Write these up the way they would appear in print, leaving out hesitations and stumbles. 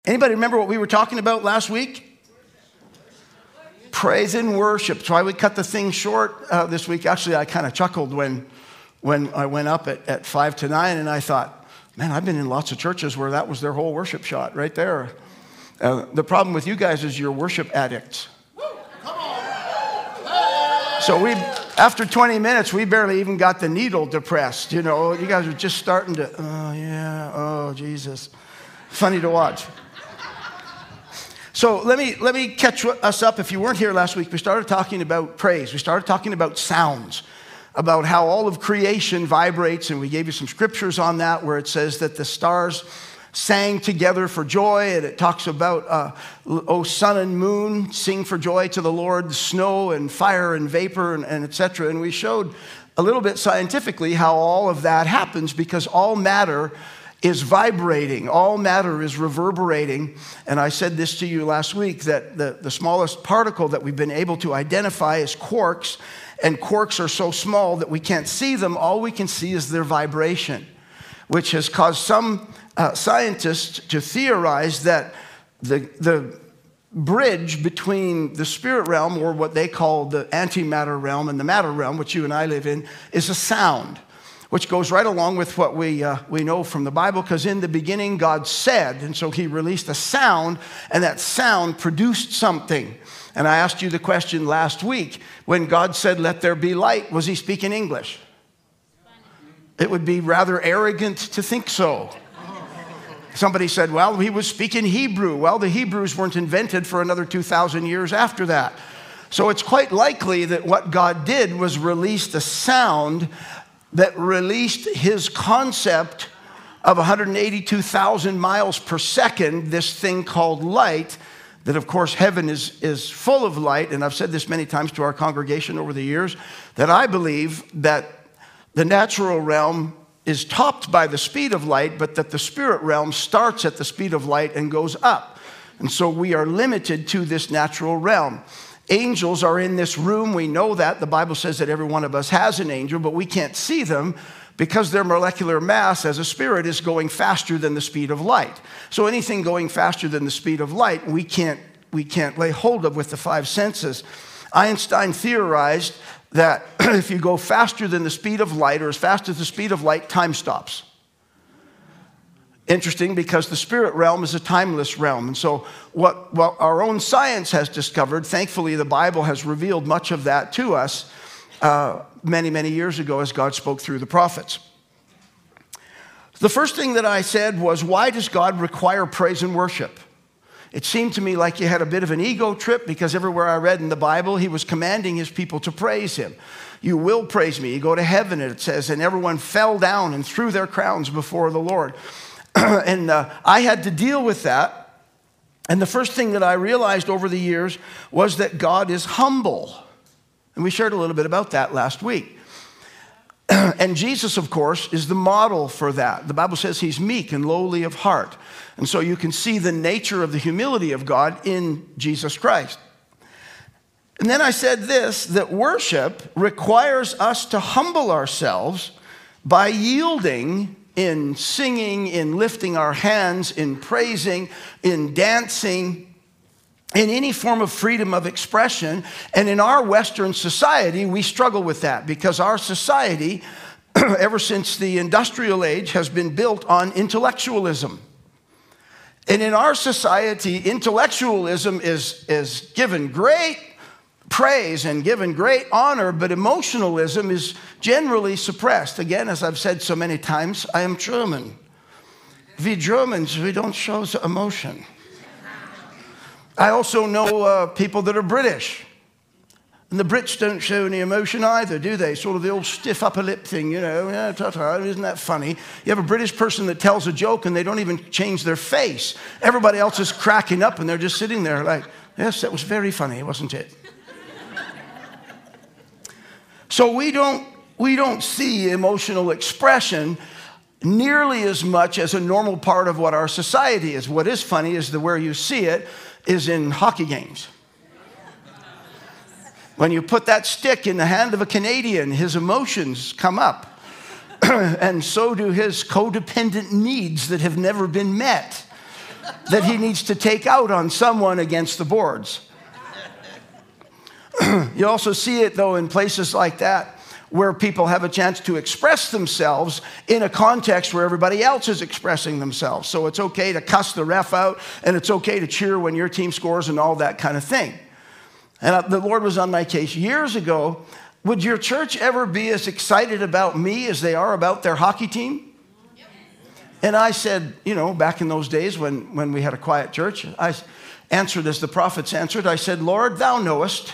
Anybody remember what we were talking about last week? Praise and worship. That's why we cut the thing short this week. Actually, I kind of chuckled when I went up at 5 to 9, and I thought, man, I've been in lots of churches where that was their whole worship shot right there. The problem with you guys is you're worship addicts. So after 20 minutes, we barely even got the needle depressed. You know, you guys are just starting to, oh yeah, oh Jesus. Funny to watch. So let me catch us up. If you weren't here last week, we started talking about praise. We started talking about sounds, about how all of creation vibrates, and we gave you some scriptures on that where it says that the stars sang together for joy, and it talks about, oh, sun and moon, sing for joy to the Lord, snow and fire and vapor and etc. And we showed a little bit scientifically how all of that happens because all matter is vibrating. All matter is reverberating. And I said this to you last week, that the smallest particle that we've been able to identify is quarks. And quarks are so small that we can't see them. All we can see is their vibration, which has caused some scientists to theorize that the bridge between the spirit realm, or what they call the antimatter realm, and the matter realm, which you and I live in, is a sound, which goes right along with what we know from the Bible, because in the beginning God said, and so he released a sound, and that sound produced something. And I asked you the question last week, when God said, let there be light, was he speaking English? It would be rather arrogant to think so. Somebody said, well, he was speaking Hebrew. Well, the Hebrews weren't invented for another 2,000 years after that. So it's quite likely that what God did was released a sound that released his concept of 182,000 miles per second, this thing called light, that of course heaven is full of light. And I've said this many times to our congregation over the years, that I believe that the natural realm is topped by the speed of light, but that the spirit realm starts at the speed of light and goes up. And so we are limited to this natural realm. Angels are in this room. We know that. The Bible says that every one of us has an angel, but we can't see them because their molecular mass as a spirit is going faster than the speed of light. So anything going faster than the speed of light, we can't lay hold of with the five senses. Einstein theorized that if you go faster than the speed of light, or as fast as the speed of light, time stops. Interesting, because the spirit realm is a timeless realm. And so what our own science has discovered, thankfully the Bible has revealed much of that to us many, many years ago as God spoke through the prophets. The first thing that I said was, why does God require praise and worship? It seemed to me like he had a bit of an ego trip, because everywhere I read in the Bible, he was commanding his people to praise him. You will praise me. You go to heaven, and it says, and everyone fell down and threw their crowns before the Lord. And I had to deal with that. And the first thing that I realized over the years was that God is humble. And we shared a little bit about that last week. And Jesus, of course, is the model for that. The Bible says he's meek and lowly of heart. And so you can see the nature of the humility of God in Jesus Christ. And then I said this, that worship requires us to humble ourselves by yielding in singing, in lifting our hands, in praising, in dancing, in any form of freedom of expression. And in our Western society, we struggle with that because our society, ever since the industrial age, has been built on intellectualism. And in our society, intellectualism is given great praise and given great honor, but emotionalism is generally suppressed. Again, as I've said so many times, I am German. We Germans, we don't show emotion. I also know people that are British. And the Brits don't show any emotion either, do they? Sort of the old stiff upper lip thing, you know. Yeah, ta-ta, isn't that funny? You have a British person that tells a joke and they don't even change their face. Everybody else is cracking up and they're just sitting there like, yes, that was very funny, wasn't it? So we don't see emotional expression nearly as much as a normal part of what our society is. What is funny is where you see it is in hockey games. When you put that stick in the hand of a Canadian, his emotions come up. And so do his codependent needs that have never been met. that he needs to take out on someone against the boards. You also see it, though, in places like that, where people have a chance to express themselves in a context where everybody else is expressing themselves. So it's okay to cuss the ref out, and it's okay to cheer when your team scores and all that kind of thing. And the Lord was on my case years ago. Would your church ever be as excited about me as they are about their hockey team? And I said, back in those days when we had a quiet church, I answered as the prophets answered. I said, Lord, thou knowest.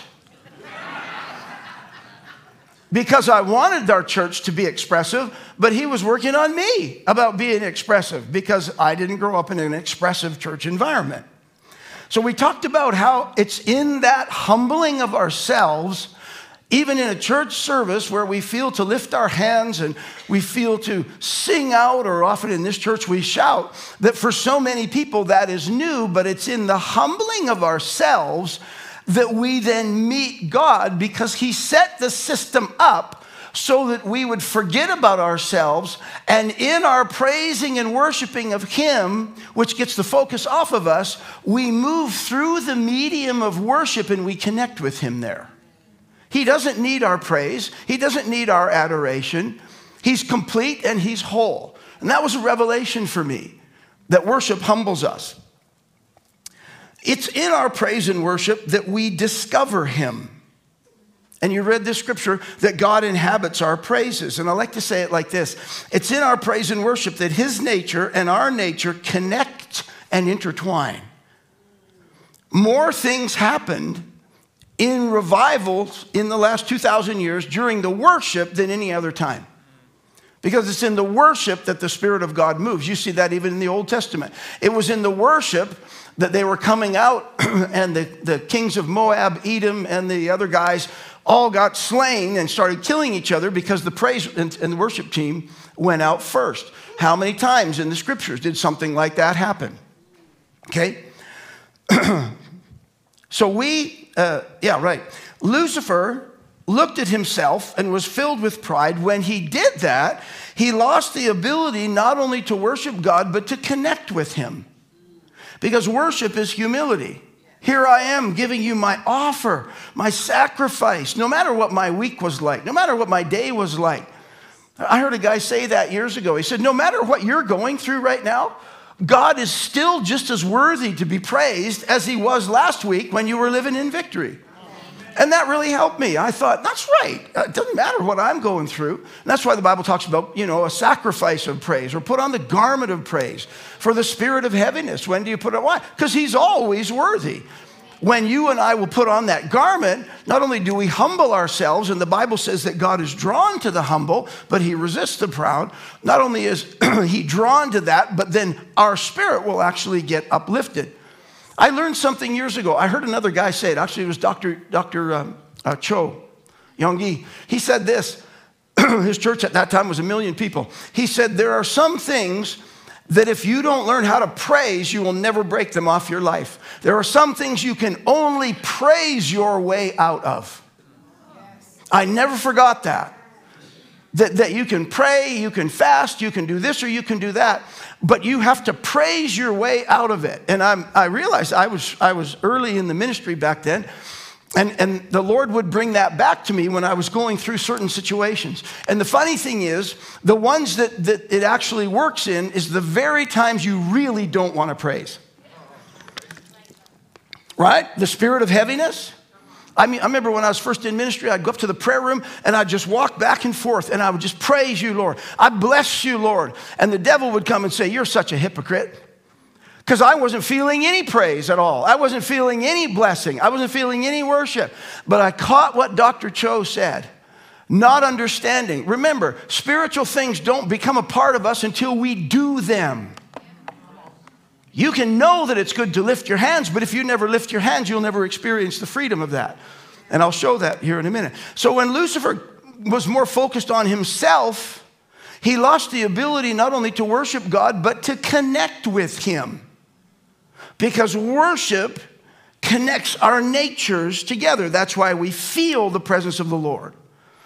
Because I wanted our church to be expressive, but he was working on me about being expressive because I didn't grow up in an expressive church environment. So we talked about how it's in that humbling of ourselves, even in a church service where we feel to lift our hands and we feel to sing out, or often in this church we shout, that for so many people that is new, but it's in the humbling of ourselves that we then meet God, because he set the system up so that we would forget about ourselves, and in our praising and worshiping of him, which gets the focus off of us, we move through the medium of worship and we connect with him there. He doesn't need our praise. He doesn't need our adoration. He's complete and he's whole. And that was a revelation for me, that worship humbles us. It's in our praise and worship that we discover him. And you read this scripture that God inhabits our praises. And I like to say it like this. It's in our praise and worship that his nature and our nature connect and intertwine. More things happened in revivals in the last 2,000 years during the worship than any other time. Because it's in the worship that the Spirit of God moves. You see that even in the Old Testament. It was in the worship that they were coming out and the kings of Moab, Edom, and the other guys all got slain and started killing each other because the praise and the worship team went out first. How many times in the scriptures did something like that happen? Okay? So Lucifer looked at himself and was filled with pride. When he did that, he lost the ability not only to worship God, but to connect with him. Because worship is humility. Here I am giving you my offer, my sacrifice, no matter what my week was like, no matter what my day was like. I heard a guy say that years ago. He said, no matter what you're going through right now, God is still just as worthy to be praised as he was last week when you were living in victory. And that really helped me. I thought, that's right. It doesn't matter what I'm going through. And that's why the Bible talks about, a sacrifice of praise, or put on the garment of praise for the spirit of heaviness. When do you put it? Why? Because he's always worthy. When you and I will put on that garment, not only do we humble ourselves, and the Bible says that God is drawn to the humble, but he resists the proud. Not only is he drawn to that, but then our spirit will actually get uplifted. I learned something years ago. I heard another guy say it. Actually, it was Dr. Cho Yonggi. He said this. His church at that time was 1 million people. He said, there are some things that if you don't learn how to praise, you will never break them off your life. There are some things you can only praise your way out of. I never forgot that. That you can pray, you can fast, you can do this or you can do that, but you have to praise your way out of it. And I realized I was early in the ministry back then, and the Lord would bring that back to me when I was going through certain situations. And the funny thing is, the ones that it actually works in is the very times you really don't want to praise. Right? The spirit of heaviness. I remember when I was first in ministry, I'd go up to the prayer room and I'd just walk back and forth and I would just praise you, Lord. I bless you, Lord. And the devil would come and say, you're such a hypocrite. Because I wasn't feeling any praise at all. I wasn't feeling any blessing. I wasn't feeling any worship. But I caught what Dr. Cho said. Not understanding. Remember, spiritual things don't become a part of us until we do them. You can know that it's good to lift your hands, but if you never lift your hands, you'll never experience the freedom of that. And I'll show that here in a minute. So when Lucifer was more focused on himself, he lost the ability not only to worship God, but to connect with him. Because worship connects our natures together. That's why we feel the presence of the Lord.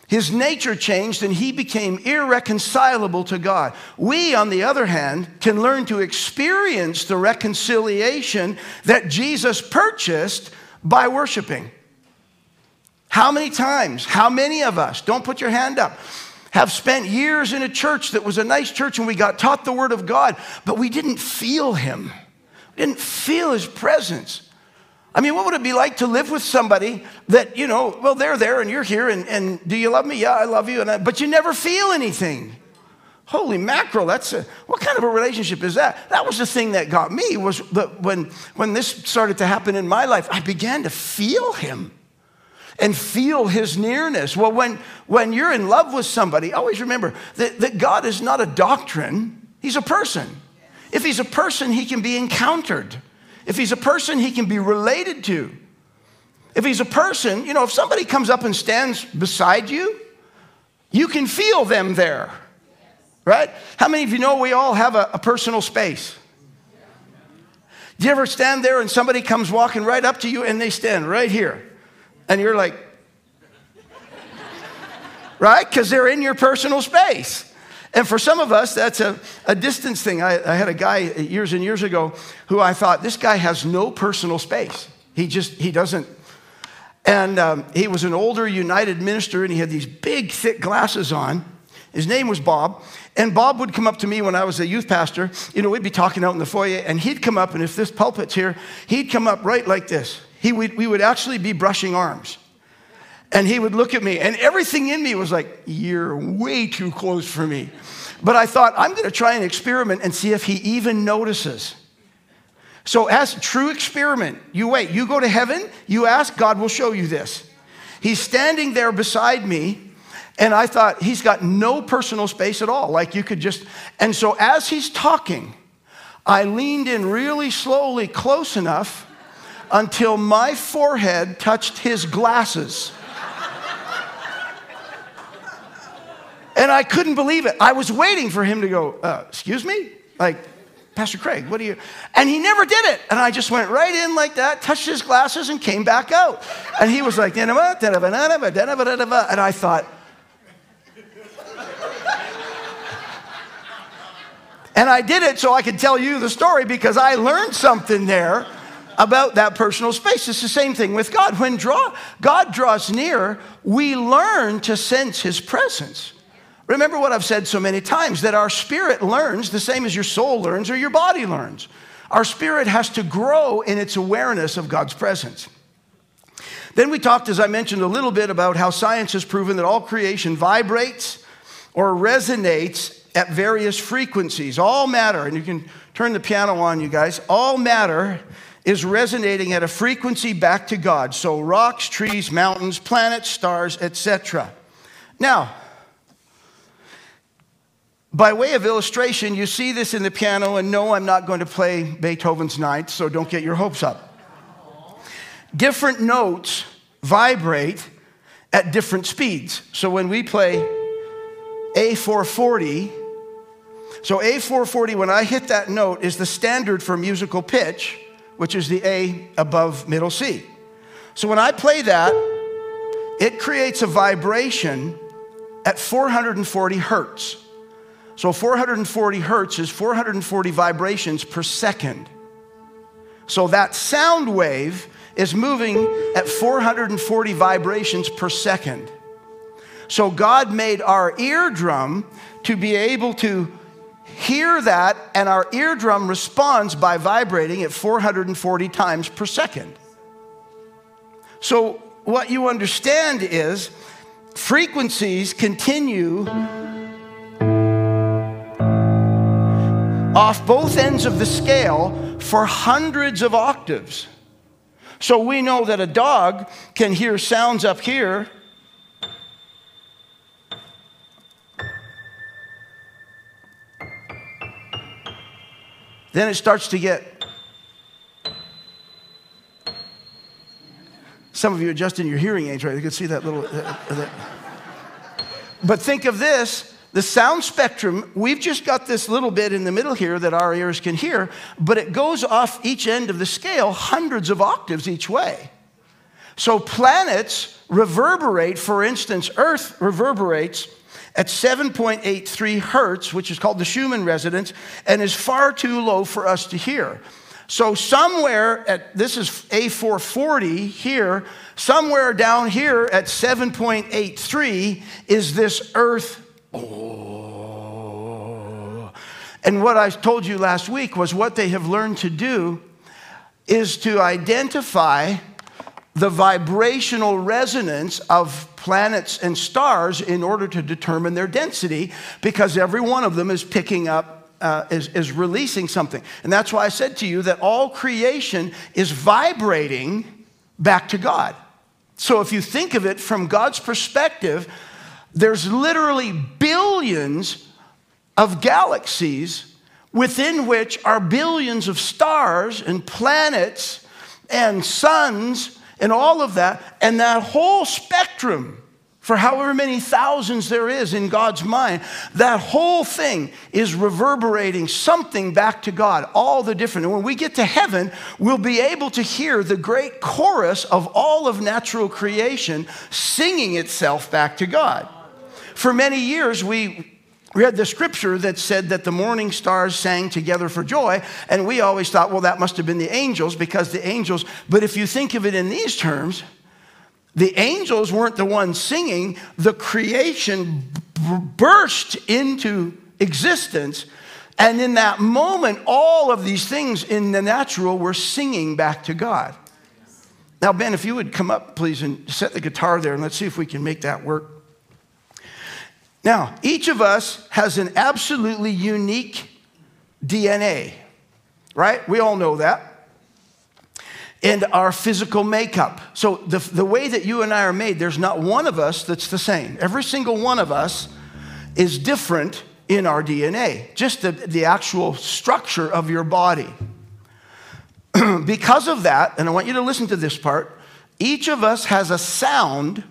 His nature changed and he became irreconcilable to God. We, on the other hand, can learn to experience the reconciliation that Jesus purchased by worshiping. How many times, how many of us, don't put your hand up, have spent years in a church that was a nice church and we got taught the Word of God, but we didn't feel Him. We didn't feel His presence. I mean, what would it be like to live with somebody that, well, they're there and you're here and do you love me? Yeah, I love you. But you never feel anything. Holy mackerel, what kind of a relationship is that? That was the thing that got me, was when this started to happen in my life, I began to feel Him and feel His nearness. Well, when you're in love with somebody, always remember that God is not a doctrine, He's a person. If He's a person, He can be encountered. If He's a person, He can be related to. If He's a person, if somebody comes up and stands beside you, you can feel them there, right? How many of you know we all have a personal space? Do you ever stand there and somebody comes walking right up to you and they stand right here? And you're like, right? Because they're in your personal space. And for some of us, that's a distance thing. I had a guy years and years ago who I thought, this guy has no personal space. He doesn't. And he was an older United minister, and he had these big, thick glasses on. His name was Bob. And Bob would come up to me when I was a youth pastor. We'd be talking out in the foyer, and he'd come up, and if this pulpit's here, he'd come up right like this. We would actually be brushing arms. And he would look at me, and everything in me was like, you're way too close for me. But I thought, I'm going to try and experiment and see if he even notices. So as a true experiment, you wait, you go to heaven, you ask, God will show you this. He's standing there beside me, and I thought, he's got no personal space at all. Like you could just, and so as he's talking, I leaned in really slowly, close enough, until my forehead touched his glasses. And I couldn't believe it. I was waiting for him to go, excuse me? Like, Pastor Craig, what do you? And he never did it. And I just went right in like that, touched his glasses, and came back out. And he was like, and I thought, and I did it so I could tell you the story because I learned something there about that personal space. It's the same thing with God. When God draws near, we learn to sense His presence. Remember what I've said so many times, that our spirit learns the same as your soul learns or your body learns. Our spirit has to grow in its awareness of God's presence. Then we talked, as I mentioned, a little bit about how science has proven that all creation vibrates or resonates at various frequencies. All matter, and you can turn the piano on, you guys, all matter is resonating at a frequency back to God. So rocks, trees, mountains, planets, stars, etc. Now, by way of illustration, you see this in the piano, and no, I'm not going to play Beethoven's Ninth, so don't get your hopes up. Different notes vibrate at different speeds. So when we play A440, so A440, when I hit that note, is the standard for musical pitch, which is the A above middle C. So when I play that, it creates a vibration at 440 hertz. So 440 hertz is 440 vibrations per second. So that sound wave is moving at 440 vibrations per second. So God made our eardrum to be able to hear that, and our eardrum responds by vibrating at 440 times per second. So what you understand is frequencies continue off both ends of the scale for hundreds of octaves. So we know that a dog can hear sounds up here then it starts to get, some of you adjusting your hearing aids, right? You can see that little, but think of this, the sound spectrum, we've just got this little bit in the middle here that our ears can hear, but it goes off each end of the scale hundreds of octaves each way. So planets reverberate. For instance, Earth reverberates at 7.83 hertz, which is called the Schumann resonance, and is far too low for us to hear. So somewhere at, this is A440 here, somewhere down here at 7.83 is this Earth. Oh. And what I told you last week was what they have learned to do is to identify the vibrational resonance of planets and stars in order to determine their density, because every one of them is picking up, is releasing something. And that's why I said to you that all creation is vibrating back to God. So if you think of it from God's perspective, there's literally billions of galaxies within which are billions of stars and planets and suns and all of that, and that whole spectrum, for however many thousands there is in God's mind, that whole thing is reverberating something back to God, all the different. And when we get to heaven, we'll be able to hear the great chorus of all of natural creation singing itself back to God. For many years, we read the scripture that said that the morning stars sang together for joy, and we always thought, well, that must have been the angels, because the angels, but if you think of it in these terms, the angels weren't the ones singing. The creation burst into existence, and in that moment, all of these things in the natural were singing back to God. Now, Ben, if you would come up, please, and set the guitar there, and let's see if we can make that work. Now, each of us has an absolutely unique DNA, right? We all know that. And our physical makeup. So the way that you and I are made, there's not one of us that's the same. Every single one of us is different in our DNA, just the actual structure of your body. Because of that, and I want you to listen to this part, each of us has a sound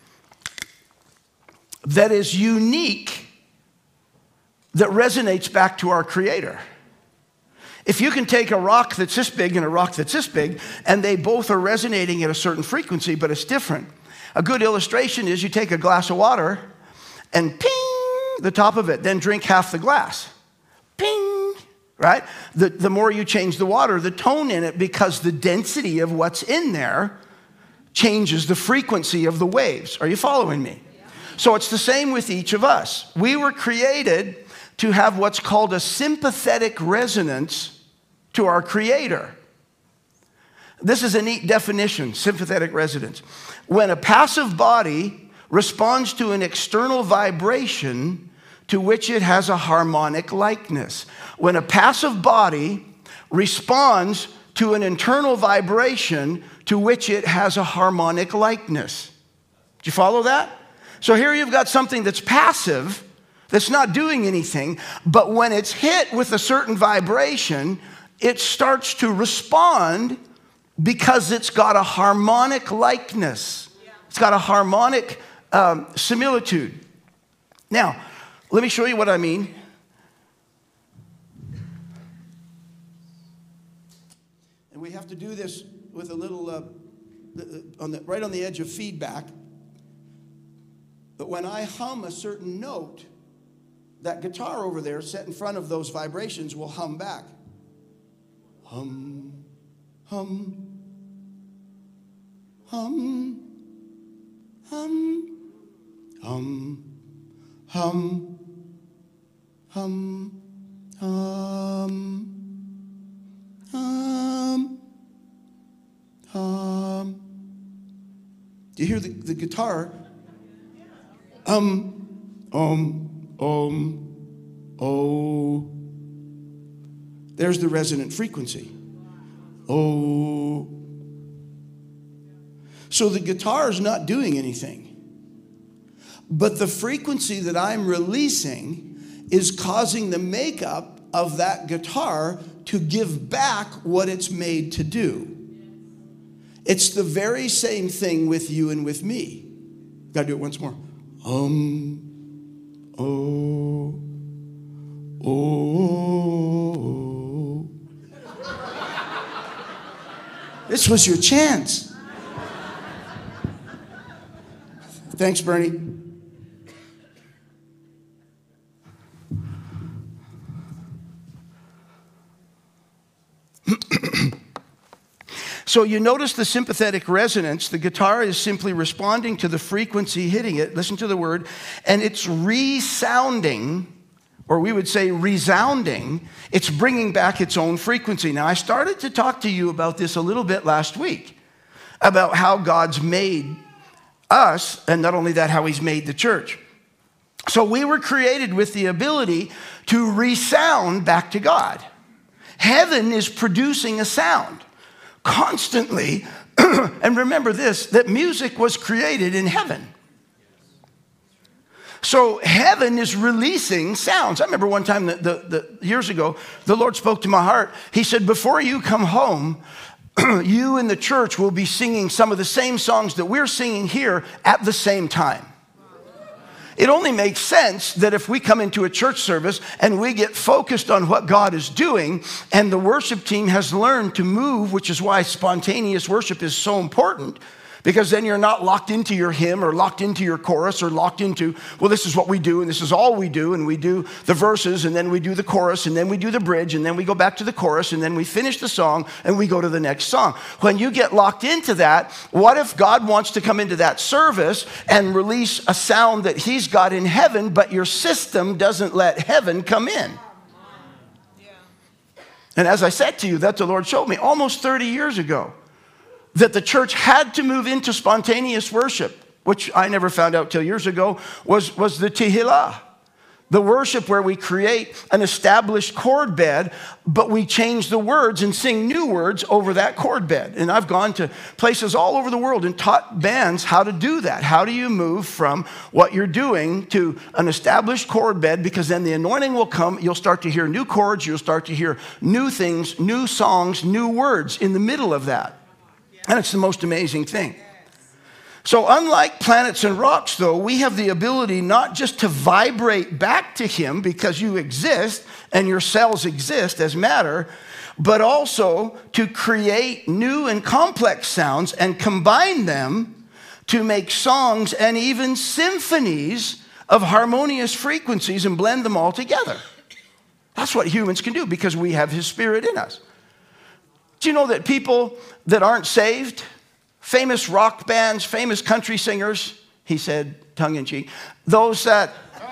that is unique, that resonates back to our Creator. If you can take a rock that's this big and a rock that's this big, and they both are resonating at a certain frequency, but it's different. A good illustration is you take a glass of water and ping the top of it, then drink half the glass. Ping, right? The more you change the water, the tone in it, because the density of what's in there changes the frequency of the waves. Are you following me? So it's the same with each of us. We were created to have what's called a sympathetic resonance to our Creator. This is a neat definition, sympathetic resonance. When a passive body responds to an external vibration to which it has a harmonic likeness. When a passive body responds to an internal vibration to which it has a harmonic likeness. Do you follow that? So here you've got something that's passive, that's not doing anything, but when it's hit with a certain vibration, it starts to respond because it's got a harmonic likeness. It's got a harmonic similitude. Now, let me show you what I mean. And we have to do this with a little, right on the edge of feedback. But when I hum a certain note, that guitar over there set in front of those vibrations will hum back. Hum, hum, hum, hum, hum, hum, hum, hum, hum, hum. Do you hear the guitar? Oh. There's the resonant frequency. Oh. So the guitar is not doing anything. But the frequency that I'm releasing is causing the makeup of that guitar to give back what it's made to do. It's the very same thing with you and with me. Gotta do it once more. Oh. This was your chance. Thanks, Bernie. So you notice the sympathetic resonance. The guitar is simply responding to the frequency hitting it. Listen to the word. And it's resounding, or we would say resounding. It's bringing back its own frequency. Now, I started to talk to you about this a little bit last week, about how God's made us, and not only that, how he's made the church. So we were created with the ability to resound back to God. Heaven is producing a sound constantly. And remember this, that music was created in heaven. So heaven is releasing sounds. I remember one time years ago, the Lord spoke to my heart. He said, before you come home, you and the church will be singing some of the same songs that we're singing here at the same time. It only makes sense that if we come into a church service and we get focused on what God is doing, and the worship team has learned to move, which is why spontaneous worship is so important, because then you're not locked into your hymn or locked into your chorus or locked into, well, this is what we do and this is all we do, and we do the verses and then we do the chorus and then we do the bridge and then we go back to the chorus and then we finish the song and we go to the next song. When you get locked into that, what if God wants to come into that service and release a sound that he's got in heaven, but your system doesn't let heaven come in? And as I said to you, that the Lord showed me almost 30 years ago, that the church had to move into spontaneous worship, which I never found out till years ago, was the Tehillah. The worship where we create an established chord bed, but we change the words and sing new words over that chord bed. And I've gone to places all over the world and taught bands how to do that. How do you move from what you're doing to an established chord bed? Because then the anointing will come. You'll start to hear new chords. You'll start to hear new things, new songs, new words in the middle of that. And it's the most amazing thing. So unlike planets and rocks, though, we have the ability not just to vibrate back to him because you exist and your cells exist as matter, but also to create new and complex sounds and combine them to make songs and even symphonies of harmonious frequencies and blend them all together. That's what humans can do because we have his spirit in us. Do you know that people that aren't saved, famous rock bands, famous country singers, he said, tongue in cheek, those that,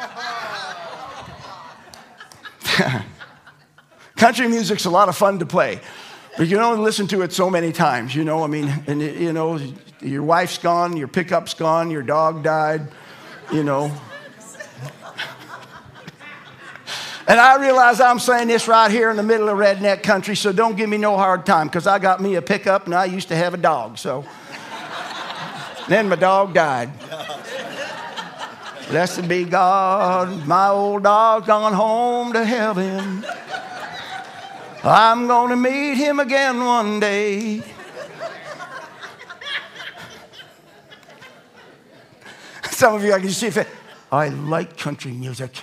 country music's a lot of fun to play, but you can only listen to it so many times, you know, I mean, and you know, your wife's gone, your pickup's gone, your dog died, you know. And I realize I'm saying this right here in the middle of redneck country, so don't give me no hard time, because I got me a pickup and I used to have a dog, so. Then my dog died. Blessed be God, my old dog's gone home to heaven. I'm going to meet him again one day. Some of you, I can see, I like country music.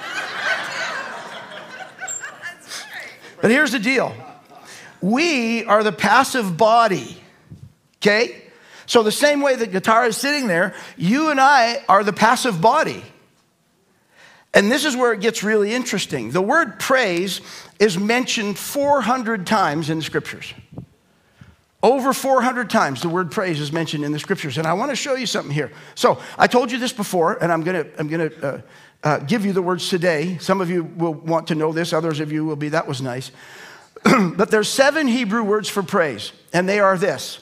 But here's the deal. We are the passive body, okay? So the same way the guitar is sitting there, you and I are the passive body. And this is where it gets really interesting. The word praise is mentioned 400 times in the scriptures. Over 400 times the word praise is mentioned in the scriptures. And I want to show you something here. So I told you this before, and I'm gonna give you the words today. Some of you will want to know this. Others of you will be, that was nice. But there's 7 Hebrew words for praise, and they are this.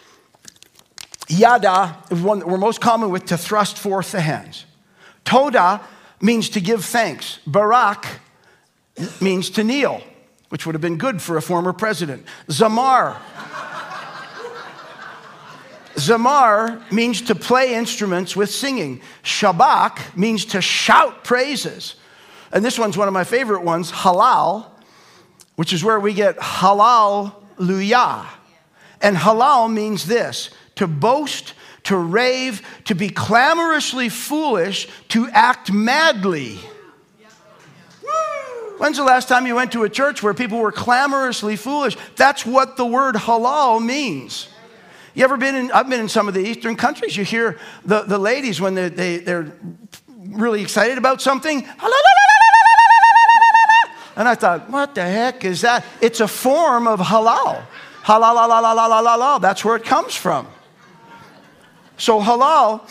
Yada is one that we're most common with, to thrust forth the hands. Toda means to give thanks. Barak means to kneel, which would have been good for a former president. Zamar. Zamar means to play instruments with singing. Shabak means to shout praises. And this one's one of my favorite ones, halal, which is where we get hallelujah. And halal means this, to boast, to rave, to be clamorously foolish, to act madly. When's the last time you went to a church where people were clamorously foolish? That's what the word halal means. You ever been in, I've been in some of the Eastern countries. You hear the ladies when they're really excited about something. And I thought, what the heck is that? It's a form of halal. Halal, la, la, la, la, la, la, la. That's where it comes from. So halal,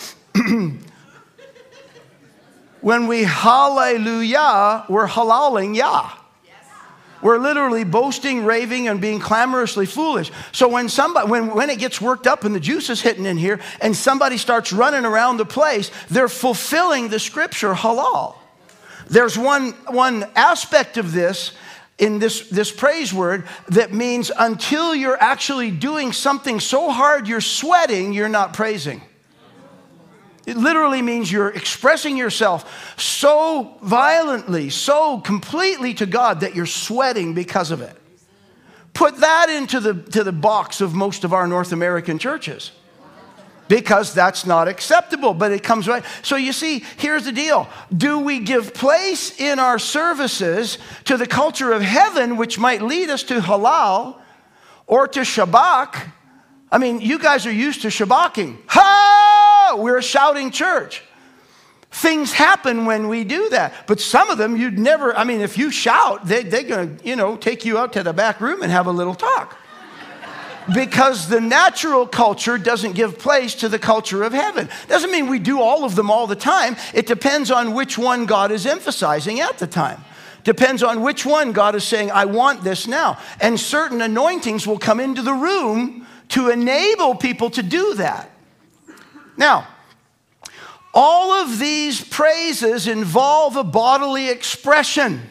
when we hallelujah, we're halaling Yah. We're literally boasting, raving, and being clamorously foolish. So when it gets worked up and the juice is hitting in here and somebody starts running around the place, they're fulfilling the scripture halal. There's one aspect of this in this praise word that means until you're actually doing something so hard you're sweating, you're not praising. It literally means you're expressing yourself so violently, so completely to God that you're sweating because of it. Put that into the box of most of our North American churches. Because that's not acceptable, but it comes right. So you see, here's the deal. Do we give place in our services to the culture of heaven, which might lead us to halal or to shabak? I mean, you guys are used to shabaking. Ha! We're a shouting church. Things happen when we do that. But some of them you'd never, I mean, if you shout, they're going to, take you out to the back room and have a little talk. Because the natural culture doesn't give place to the culture of heaven. Doesn't mean we do all of them all the time. It depends on which one God is emphasizing at the time. Depends on which one God is saying, I want this now. And certain anointings will come into the room to enable people to do that. Now, all of these praises involve a bodily expression.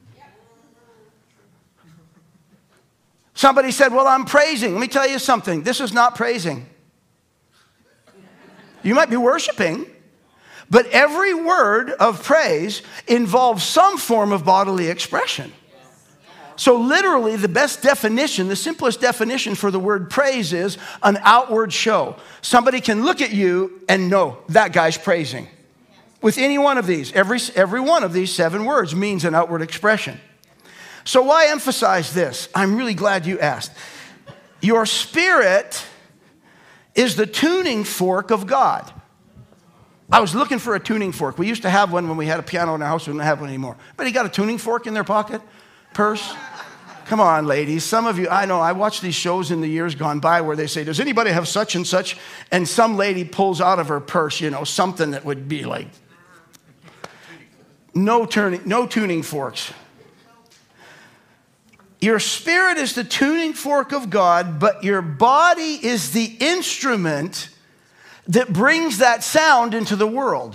Somebody said, well, I'm praising. Let me tell you something. This is not praising. You might be worshiping, but every word of praise involves some form of bodily expression. So literally, the best definition, the simplest definition for the word praise is an outward show. Somebody can look at you and know that guy's praising. With any one of these, every one of these 7 words means an outward expression. So why emphasize this? I'm really glad you asked. Your spirit is the tuning fork of God. I was looking for a tuning fork. We used to have one when we had a piano in our house. We don't have one anymore. But he got a tuning fork in their pocket? Purse? Come on, ladies. Some of you, I know, I watched these shows in the years gone by where they say, does anybody have such and such? And some lady pulls out of her purse, something that would be like, no tuning forks. Your spirit is the tuning fork of God, but your body is the instrument that brings that sound into the world.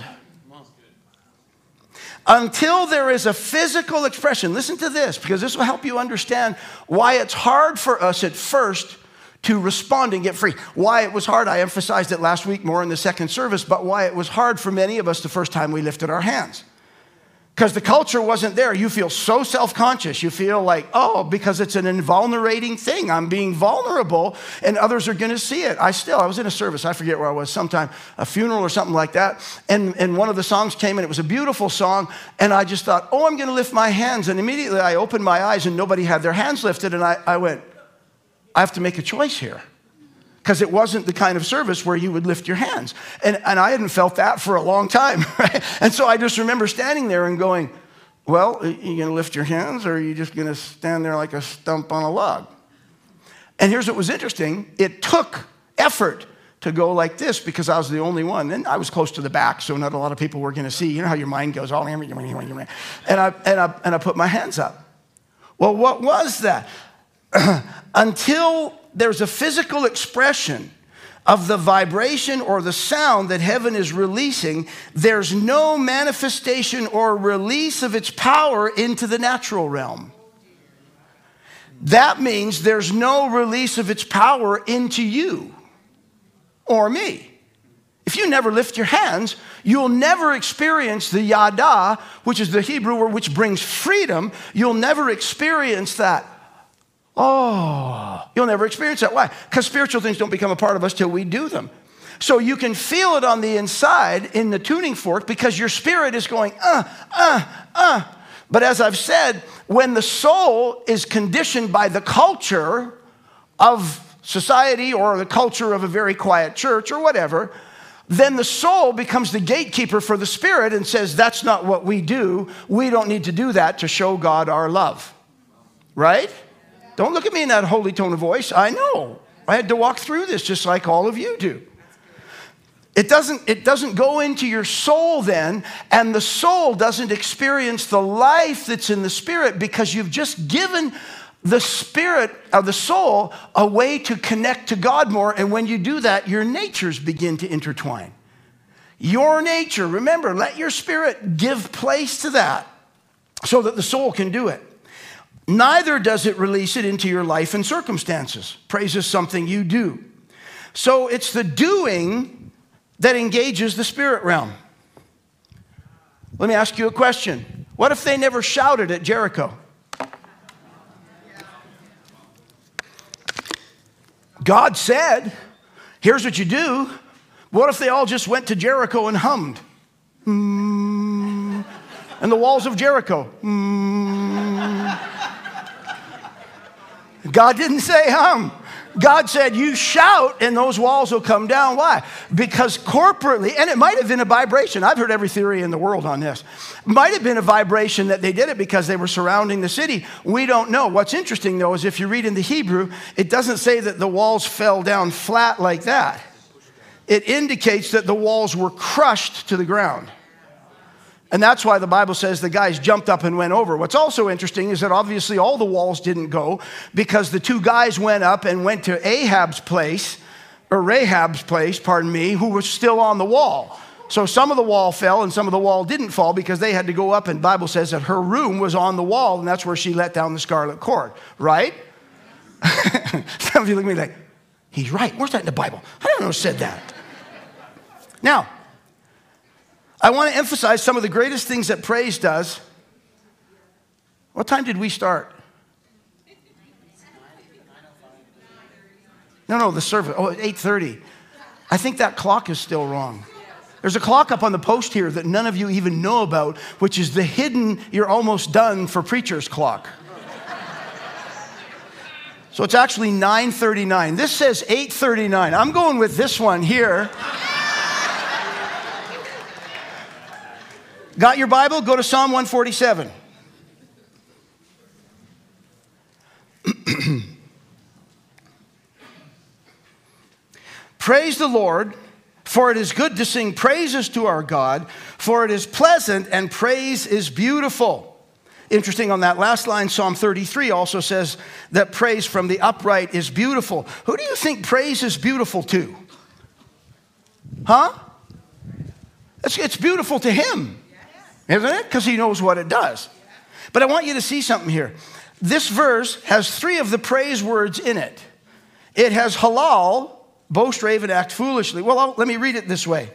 Until there is a physical expression. Listen to this, because this will help you understand why it's hard for us at first to respond and get free. Why it was hard, I emphasized it last week more in the second service, but why it was hard for many of us the first time we lifted our hands. Because the culture wasn't there. You feel so self-conscious. You feel like, because it's an invulnerating thing. I'm being vulnerable, and others are going to see it. I was in a service. I forget where I was. Sometime, a funeral or something like that. And one of the songs came, and it was a beautiful song. And I just thought, I'm going to lift my hands. And immediately I opened my eyes, and nobody had their hands lifted. And I went, I have to make a choice here. Because it wasn't the kind of service where you would lift your hands. And I hadn't felt that for a long time, right? And so I just remember standing there and going, well, are you going to lift your hands, or are you just going to stand there like a stump on a log? And here's what was interesting. It took effort to go like this because I was the only one. And I was close to the back, so not a lot of people were going to see. You know how your mind goes, and I put my hands up. Well, what was that? Until there's a physical expression of the vibration or the sound that heaven is releasing, there's no manifestation or release of its power into the natural realm. That means there's no release of its power into you or me. If you never lift your hands, you'll never experience the yada, which is the Hebrew word which brings freedom. You'll never experience that. You'll never experience that. Why? Because spiritual things don't become a part of us till we do them. So you can feel it on the inside in the tuning fork because your spirit is going, But as I've said, when the soul is conditioned by the culture of society or the culture of a very quiet church or whatever, then the soul becomes the gatekeeper for the spirit and says, that's not what we do. We don't need to do that to show God our love. Right? Don't look at me in that holy tone of voice. I know. I had to walk through this just like all of you do. It doesn't go into your soul then, and the soul doesn't experience the life that's in the spirit because you've just given the spirit of the soul a way to connect to God more. And when you do that, your natures begin to intertwine. Your nature, remember, let your spirit give place to that so that the soul can do it. Neither does it release it into your life and circumstances. Praise is something you do. So it's the doing that engages the spirit realm. Let me ask you a question. What if they never shouted at Jericho? God said, here's what you do. What if they all just went to Jericho and hummed? And the walls of Jericho. God didn't say hum. God said, you shout and those walls will come down. Why? Because corporately, and it might have been a vibration. I've heard every theory in the world on this. It might have been a vibration that they did it because they were surrounding the city. We don't know. What's interesting, though, is if you read in the Hebrew, it doesn't say that the walls fell down flat like that. It indicates that the walls were crushed to the ground. And that's why the Bible says the guys jumped up and went over. What's also interesting is that obviously all the walls didn't go because the two guys went up and went to Rahab's place, who was still on the wall. So some of the wall fell and some of the wall didn't fall because they had to go up, and the Bible says that her room was on the wall, and that's where she let down the scarlet cord, right? Some of you look at me like, he's right. Where's that in the Bible? I don't know who said that. Now, I want to emphasize some of the greatest things that praise does. What time did we start? No, the service. Oh, 8:30. I think that clock is still wrong. There's a clock up on the post here that none of you even know about, which is the hidden, you're almost done for preacher's clock. So it's actually 9:39. This says 8:39. I'm going with this one here. Got your Bible? Go to Psalm 147. Praise the Lord, for it is good to sing praises to our God, for it is pleasant and praise is beautiful. Interesting, on that last line, Psalm 33 also says that praise from the upright is beautiful. Who do you think praise is beautiful to? Huh? It's beautiful to him. Isn't it? Because he knows what it does. But I want you to see something here. This verse has three of the praise words in it. It has halal, boast, rave, and act foolishly. Well, let me read it this way.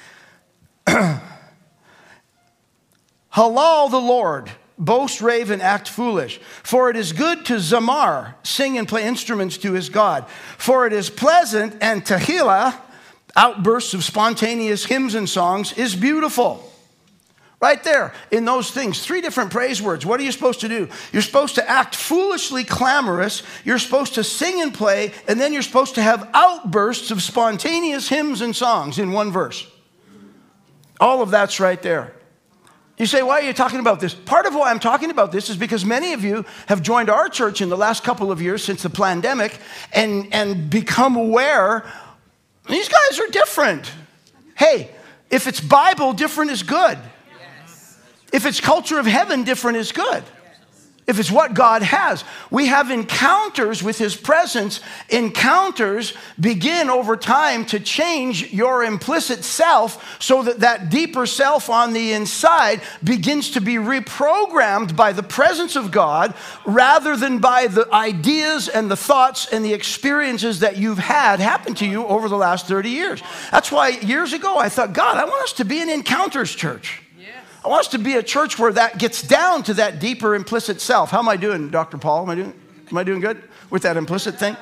Halal the Lord, boast, rave, and act foolish. For it is good to zamar, sing and play instruments to his God. For it is pleasant, and tehillah, outbursts of spontaneous hymns and songs, is beautiful. Right there, in those things, three different praise words. What are you supposed to do? You're supposed to act foolishly clamorous. You're supposed to sing and play. And then you're supposed to have outbursts of spontaneous hymns and songs in one verse. All of that's right there. You say, why are you talking about this? Part of why I'm talking about this is because many of you have joined our church in the last couple of years since the pandemic and become aware these guys are different. Hey, if it's Bible, different is good. If it's culture of heaven, different is good. If it's what God has. We have encounters with his presence. Encounters begin over time to change your implicit self so that that deeper self on the inside begins to be reprogrammed by the presence of God rather than by the ideas and the thoughts and the experiences that you've had happen to you over the last 30 years. That's why years ago I thought, God, I want us to be an encounters church. I want us to be a church where that gets down to that deeper implicit self. How am I doing, Dr. Paul? Am I doing good with that implicit thing?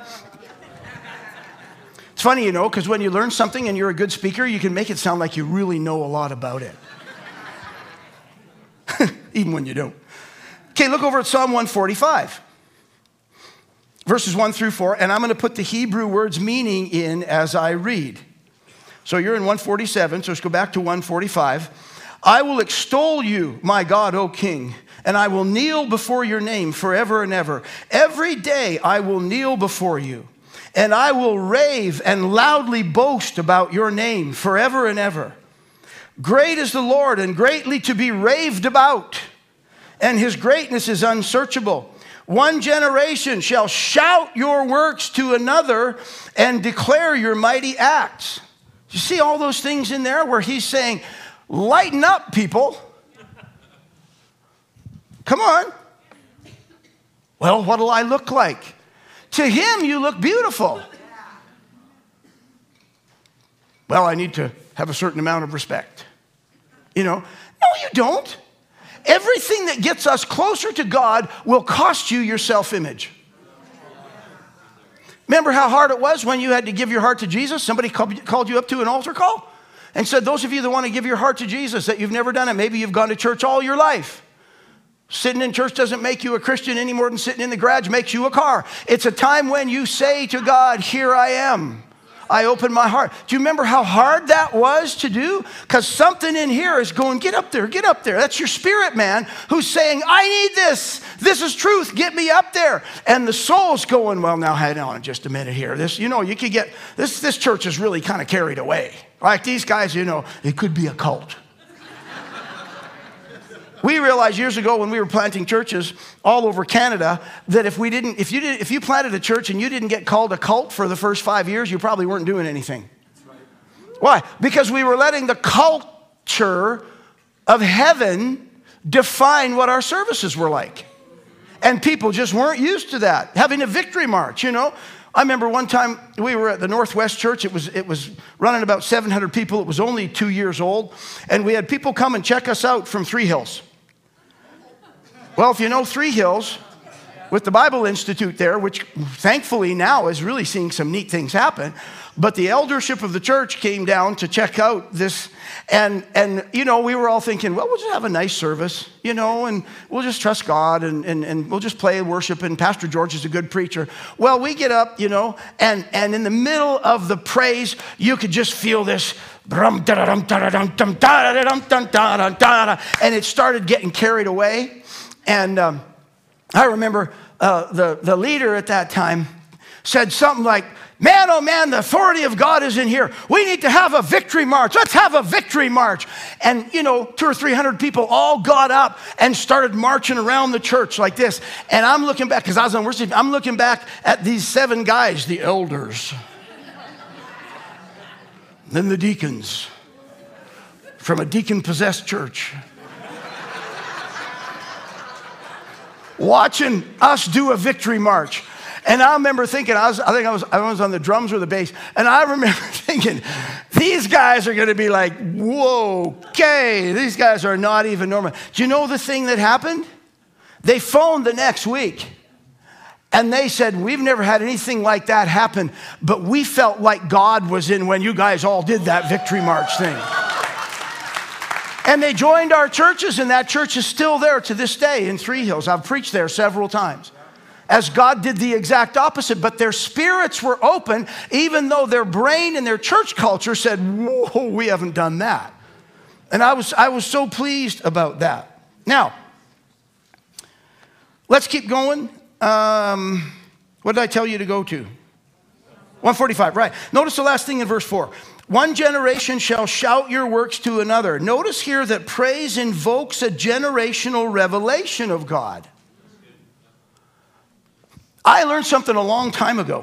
It's funny, you know, because when you learn something and you're a good speaker, you can make it sound like you really know a lot about it. Even when you don't. Okay, look over at Psalm 145. verses 1 through 4, and I'm going to put the Hebrew words meaning in as I read. So you're in 147, so let's go back to 145. I will extol you, my God, O King, and I will kneel before your name forever and ever. Every day I will kneel before you, and I will rave and loudly boast about your name forever and ever. Great is the Lord and greatly to be raved about, and his greatness is unsearchable. One generation shall shout your works to another and declare your mighty acts. You see all those things in there where he's saying, lighten up, people. Come on. Well, what'll I look like? To him, you look beautiful. Well, I need to have a certain amount of respect. You know, no, you don't. Everything that gets us closer to God will cost you your self-image. Remember how hard it was when you had to give your heart to Jesus? Somebody called you up to an altar call and said, those of you that want to give your heart to Jesus, that you've never done it, maybe you've gone to church all your life. Sitting in church doesn't make you a Christian any more than sitting in the garage makes you a car. It's a time when you say to God, here I am. I open my heart. Do you remember how hard that was to do? Because something in here is going, get up there, get up there. That's your spirit man who's saying, I need this. This is truth. Get me up there. And the soul's going, well, now hang on just a minute here. This, you know, you could get, this church is really kind of carried away. Like these guys, you know, it could be a cult. We realized years ago when we were planting churches all over Canada that if you planted a church and you didn't get called a cult for the first 5 years, you probably weren't doing anything. Why? Because we were letting the culture of heaven define what our services were like. And people just weren't used to that. Having a victory march, you know. I remember one time we were at the Northwest Church. It was running about 700 people. It was only 2 years old. And we had people come and check us out from Three Hills. Well, if you know Three Hills, with the Bible Institute there, which thankfully now is really seeing some neat things happen, but the eldership of the church came down to check out this, and you know, we were all thinking, well, we'll just have a nice service, you know, and we'll just trust God, and we'll just play and worship, and Pastor George is a good preacher. Well, we get up, you know, and in the middle of the praise, you could just feel this, and it started getting carried away. And I remember the leader at that time said something like, man, oh man, the authority of God is in here. We need to have a victory march. Let's have a victory march. And, you know, 200 or 300 people all got up and started marching around the church like this. And I'm looking back, because I was on worship, I'm looking back at these 7 guys, the elders, then the deacons from a deacon-possessed church, watching us do a victory march. And I remember thinking, I was on the drums or the bass, and I remember thinking, these guys are going to be like, whoa, okay, these guys are not even normal. Do you know the thing that happened? They phoned the next week, and they said, we've never had anything like that happen, but we felt like God was in when you guys all did that victory march thing. And they joined our churches, and that church is still there to this day in Three Hills. I've preached there several times. As God did the exact opposite, but their spirits were open, even though their brain and their church culture said, whoa, we haven't done that. And I was so pleased about that. Now, let's keep going. What did I tell you to go to? 145, right. Notice the last thing in verse 4. One generation shall shout your works to another. Notice here that praise invokes a generational revelation of God. I learned something a long time ago.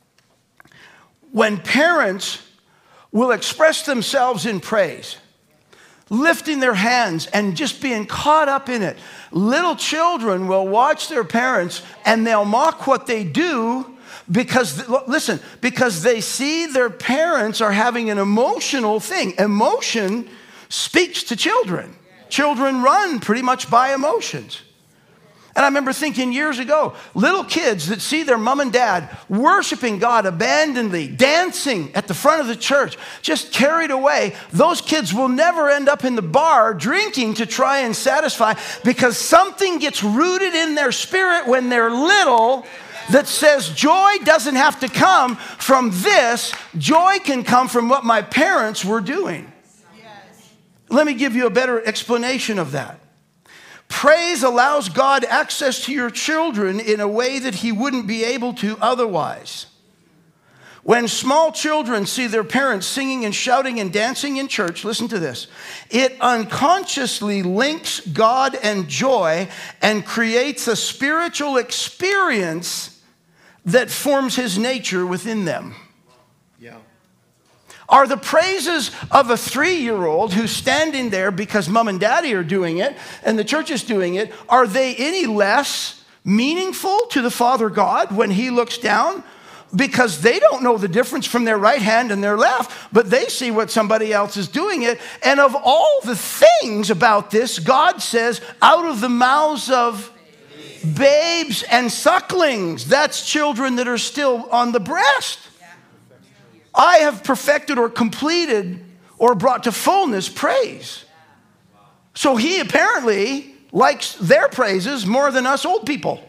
When parents will express themselves in praise, lifting their hands and just being caught up in it, little children will watch their parents and they'll mock what they do because, listen, because they see their parents are having an emotional thing. Emotion speaks to children. Children run pretty much by emotions. And I remember thinking years ago, little kids that see their mom and dad worshiping God abandonedly, dancing at the front of the church, just carried away, those kids will never end up in the bar drinking to try and satisfy, because something gets rooted in their spirit when they're little that says joy doesn't have to come from this. Joy can come from what my parents were doing. Let me give you a better explanation of that. Praise allows God access to your children in a way that he wouldn't be able to otherwise. When small children see their parents singing and shouting and dancing in church, listen to this, it unconsciously links God and joy and creates a spiritual experience that forms his nature within them. Yeah. Are the praises of a 3-year-old who's standing there because mom and daddy are doing it and the church is doing it, are they any less meaningful to the Father God when he looks down? Because they don't know the difference from their right hand and their left, but they see what somebody else is doing it. And of all the things about this, God says, out of the mouths of babes and sucklings, that's children that are still on the breast, I have perfected or completed or brought to fullness praise. So he apparently likes their praises more than us old people.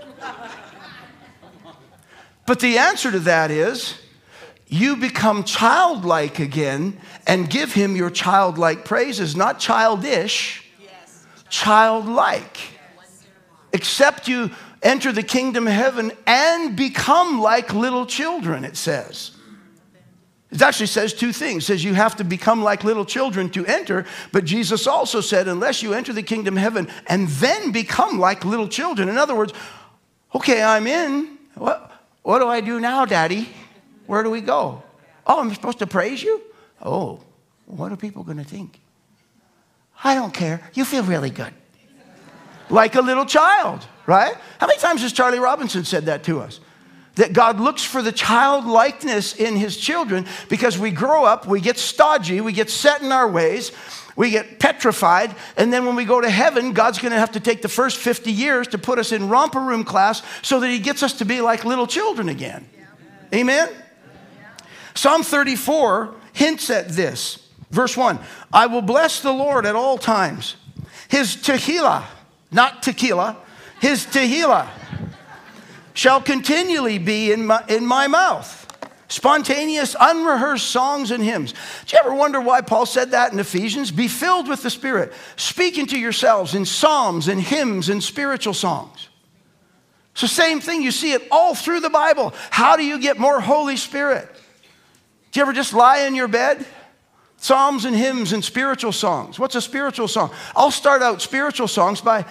But the answer to that is you become childlike again and give him your childlike praises, not childish, childlike. Except you enter the kingdom of heaven and become like little children, it says. It actually says 2 things. It says you have to become like little children to enter, but Jesus also said, unless you enter the kingdom of heaven and then become like little children. In other words, okay, I'm in. What do I do now, Daddy? Where do we go? Oh, I'm supposed to praise you? Oh, what are people going to think? I don't care. You feel really good. Like a little child, right? How many times has Charlie Robinson said that to us? That God looks for the childlikeness in his children because we grow up, we get stodgy, we get set in our ways, we get petrified, and then when we go to heaven, God's going to have to take the first 50 years to put us in romper room class so that he gets us to be like little children again. Yeah. Amen? Yeah. Psalm 34 hints at this. Verse 1, I will bless the Lord at all times. His tehillah, not tequila, his tehillah shall continually be in my mouth. Spontaneous, unrehearsed songs and hymns. Do you ever wonder why Paul said that in Ephesians? Be filled with the Spirit, speaking to yourselves in psalms and hymns and spiritual songs. It's the same thing. You see it all through the Bible. How do you get more Holy Spirit? Do you ever just lie in your bed? Psalms and hymns and spiritual songs. What's a spiritual song? I'll start out spiritual songs by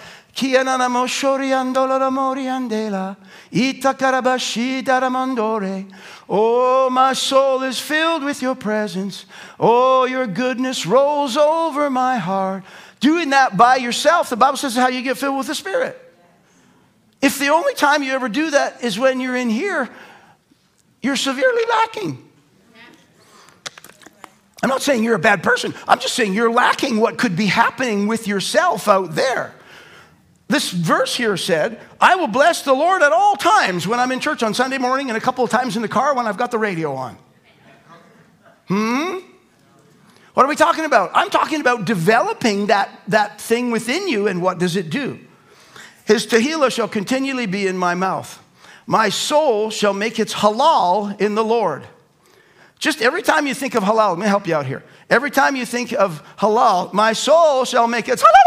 oh, my soul is filled with your presence. Oh, your goodness rolls over my heart. Doing that by yourself, the Bible says, is how you get filled with the Spirit. If the only time you ever do that is when you're in here, you're severely lacking. I'm not saying you're a bad person. I'm just saying you're lacking what could be happening with yourself out there. This verse here said, I will bless the Lord at all times when I'm in church on Sunday morning and a couple of times in the car when I've got the radio on. What are we talking about? I'm talking about developing that thing within you, and what does it do? His tehillah shall continually be in my mouth. My soul shall make its halal in the Lord. Just every time you think of halal, let me help you out here. Every time you think of halal, my soul shall make its halal.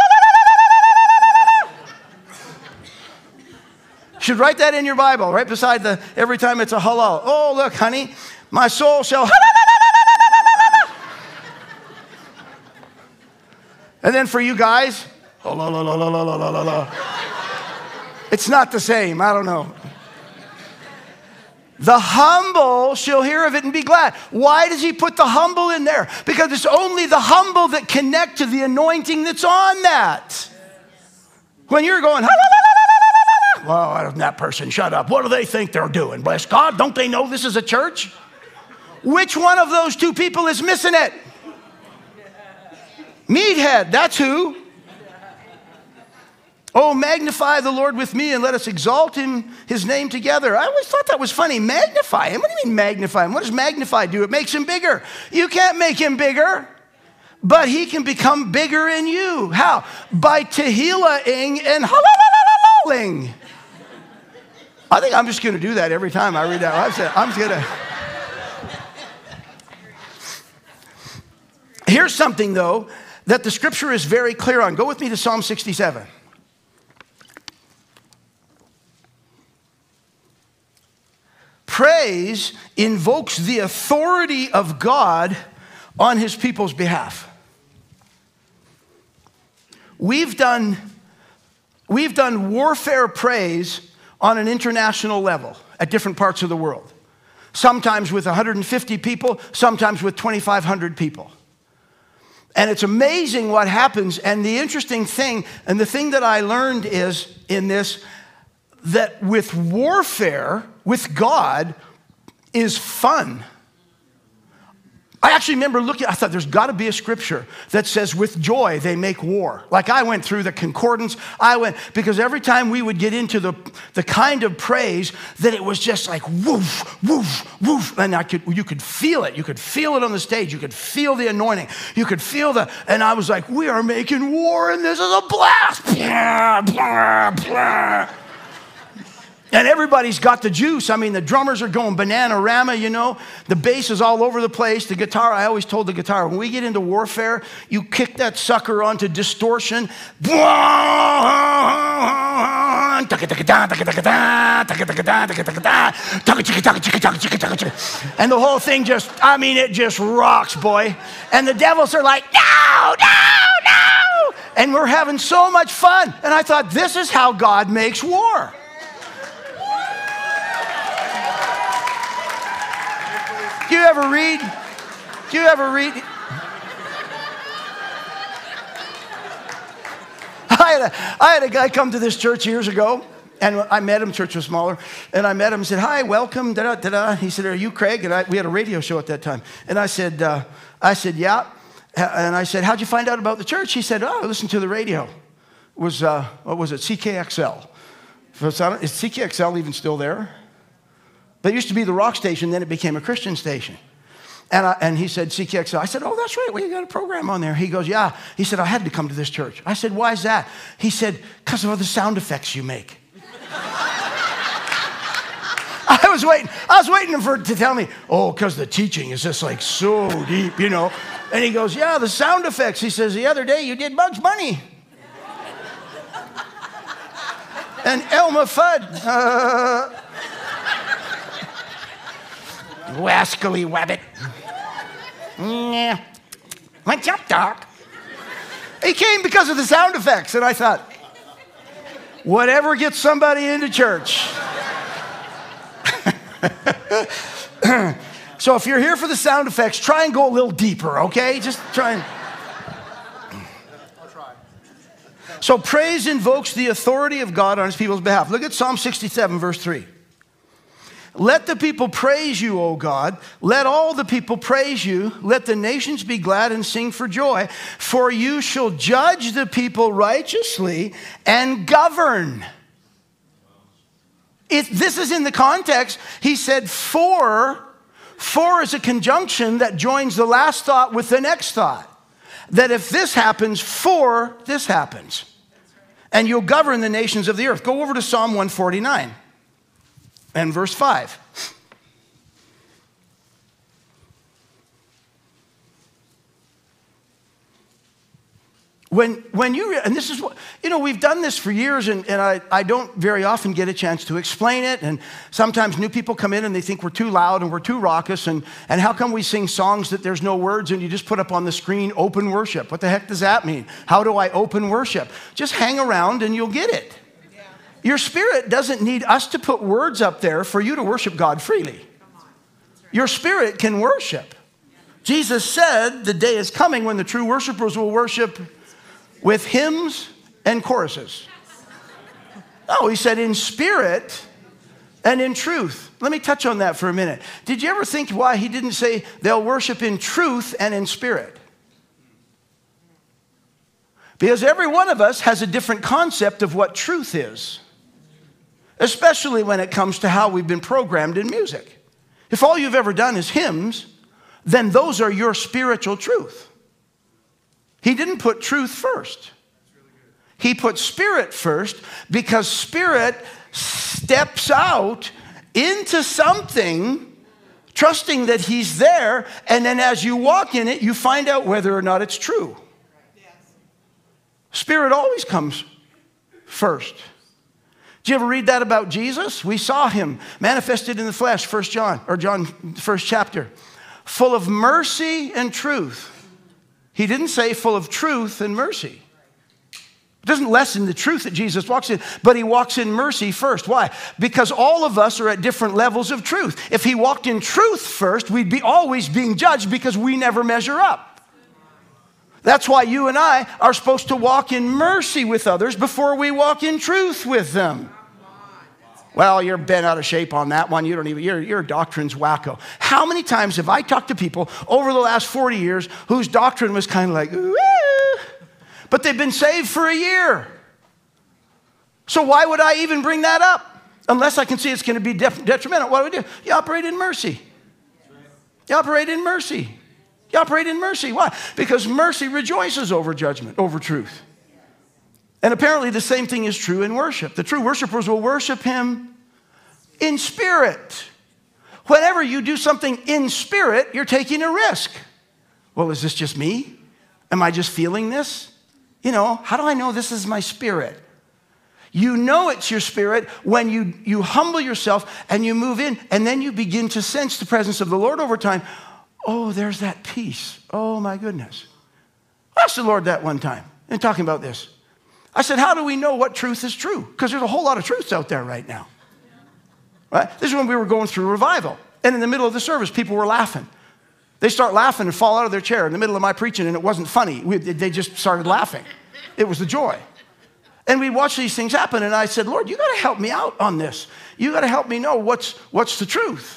Should write that in your Bible, right beside the every time it's a halal. Oh, look, honey, my soul shall. And then for you guys, it's not the same. I don't know. The humble shall hear of it and be glad. Why does he put the humble in there? Because it's only the humble that connect to the anointing that's on that. When you're going, well, that person, shut up. What do they think they're doing? Bless God, don't they know this is a church? Which one of those 2 people is missing it? Meathead, that's who. Oh, magnify the Lord with me and let us exalt his name together. I always thought that was funny. Magnify him? What do you mean magnify him? What does magnify do? It makes him bigger. You can't make him bigger, but he can become bigger in you. How? By tehillah-ing and halalalalaling. I think I'm just going to do that every time I read that. I'm just going to. Here's something, though, that the scripture is very clear on. Go with me to Psalm 67. Praise invokes the authority of God on his people's behalf. We've done warfare praise on an international level at different parts of the world. Sometimes with 150 people, sometimes with 2,500 people. And it's amazing what happens. And the interesting thing, and the thing that I learned is in this, that with warfare, with God, is fun. I actually remember looking, I thought there's got to be a scripture that says with joy they make war. Like I went through the concordance, because every time we would get into the kind of praise that it was just like woof, woof, woof. And you could feel it. You could feel it on the stage. You could feel the anointing. You could feel and I was like, we are making war and this is a blast. Blah, blah, blah. And everybody's got the juice. I mean, the drummers are going banana-rama, you know. The bass is all over the place. The guitar, I always told the guitar, when we get into warfare, you kick that sucker onto distortion. And the whole thing it just rocks, boy. And the devils are like, no, no, no. And we're having so much fun. And I thought, this is how God makes war. Do you ever read? I had a guy come to this church years ago, and I met him. Church was smaller, and I met him and said, "Hi, welcome." Da, da, da. He said, "Are you Craig?" And we had a radio show at that time, and I said, "Yeah." And I said, "How'd you find out about the church?" He said, "Oh, I listened to the radio. It was what was it? CKXL. Is CKXL even still there? That used to be the rock station, then it became a Christian station." And he said, CKXL. I said, "Oh, that's right. Well, you got a program on there." He goes, "Yeah." He said, "I had to come to this church." I said, "Why is that?" He said, "Because of all the sound effects you make." I was waiting for him to tell me, "Oh, because the teaching is just like so deep, you know." And he goes, "Yeah, the sound effects." He says, "The other day you did Bugs Bunny. And Elmer Fudd. Wascally Wabbit. Yeah. What's up, Doc?" He came because of the sound effects. And I thought, whatever gets somebody into church. So if you're here for the sound effects, try and go a little deeper, okay? Just try and. I'll try. So praise invokes the authority of God on his people's behalf. Look at Psalm 67, verse 3. "Let the people praise you, O God. Let all the people praise you. Let the nations be glad and sing for joy. For you shall judge the people righteously and govern." This is in the context. He said for is a conjunction that joins the last thought with the next thought. That if this happens, for this happens. And you'll govern the nations of the earth. Go over to Psalm 149. And verse 5. When you, and this is what, we've done this for years, and I don't very often get a chance to explain it, and sometimes new people come in and they think we're too loud and we're too raucous, and how come we sing songs that there's no words and you just put up on the screen, open worship? What the heck does that mean? How do I open worship? Just hang around and you'll get it. Your spirit doesn't need us to put words up there for you to worship God freely. Your spirit can worship. Jesus said the day is coming when the true worshipers will worship with hymns and choruses. No, he said in spirit and in truth. Let me touch on that for a minute. Did you ever think why he didn't say they'll worship in truth and in spirit? Because every one of us has a different concept of what truth is. Especially when it comes to how we've been programmed in music. If all you've ever done is hymns, then those are your spiritual truth. He didn't put truth first. He put spirit first because spirit steps out into something, trusting that he's there, and then as you walk in it, you find out whether or not it's true. Spirit always comes first. Did you ever read that about Jesus? We saw him manifested in the flesh, John, first chapter, full of mercy and truth. He didn't say full of truth and mercy. It doesn't lessen the truth that Jesus walks in, but he walks in mercy first. Why? Because all of us are at different levels of truth. If he walked in truth first, we'd be always being judged because we never measure up. That's why you and I are supposed to walk in mercy with others before we walk in truth with them. Well, you're bent out of shape on that one. Your doctrine's wacko. How many times have I talked to people over the last 40 years whose doctrine was kind of like, woo, but they've been saved for a year. So why would I even bring that up? Unless I can see it's going to be detrimental. What do we do? You operate in mercy. You operate in mercy. You operate in mercy. Why? Because mercy rejoices over judgment, over truth. And apparently the same thing is true in worship. The true worshipers will worship him in spirit. Whenever you do something in spirit, you're taking a risk. Well, is this just me? Am I just feeling this? How do I know this is my spirit? You know it's your spirit when you humble yourself and you move in, and then you begin to sense the presence of the Lord over time. Oh, there's that peace. Oh, my goodness. I asked the Lord that one time in talking about this. I said, how do we know what truth is true? Because there's a whole lot of truths out there right now. Right? This is when we were going through revival. And in the middle of the service, people were laughing. They start laughing and fall out of their chair in the middle of my preaching, and it wasn't funny. They just started laughing. It was the joy. And we watched these things happen, and I said, Lord, you got to help me out on this. You got to help me know what's the truth.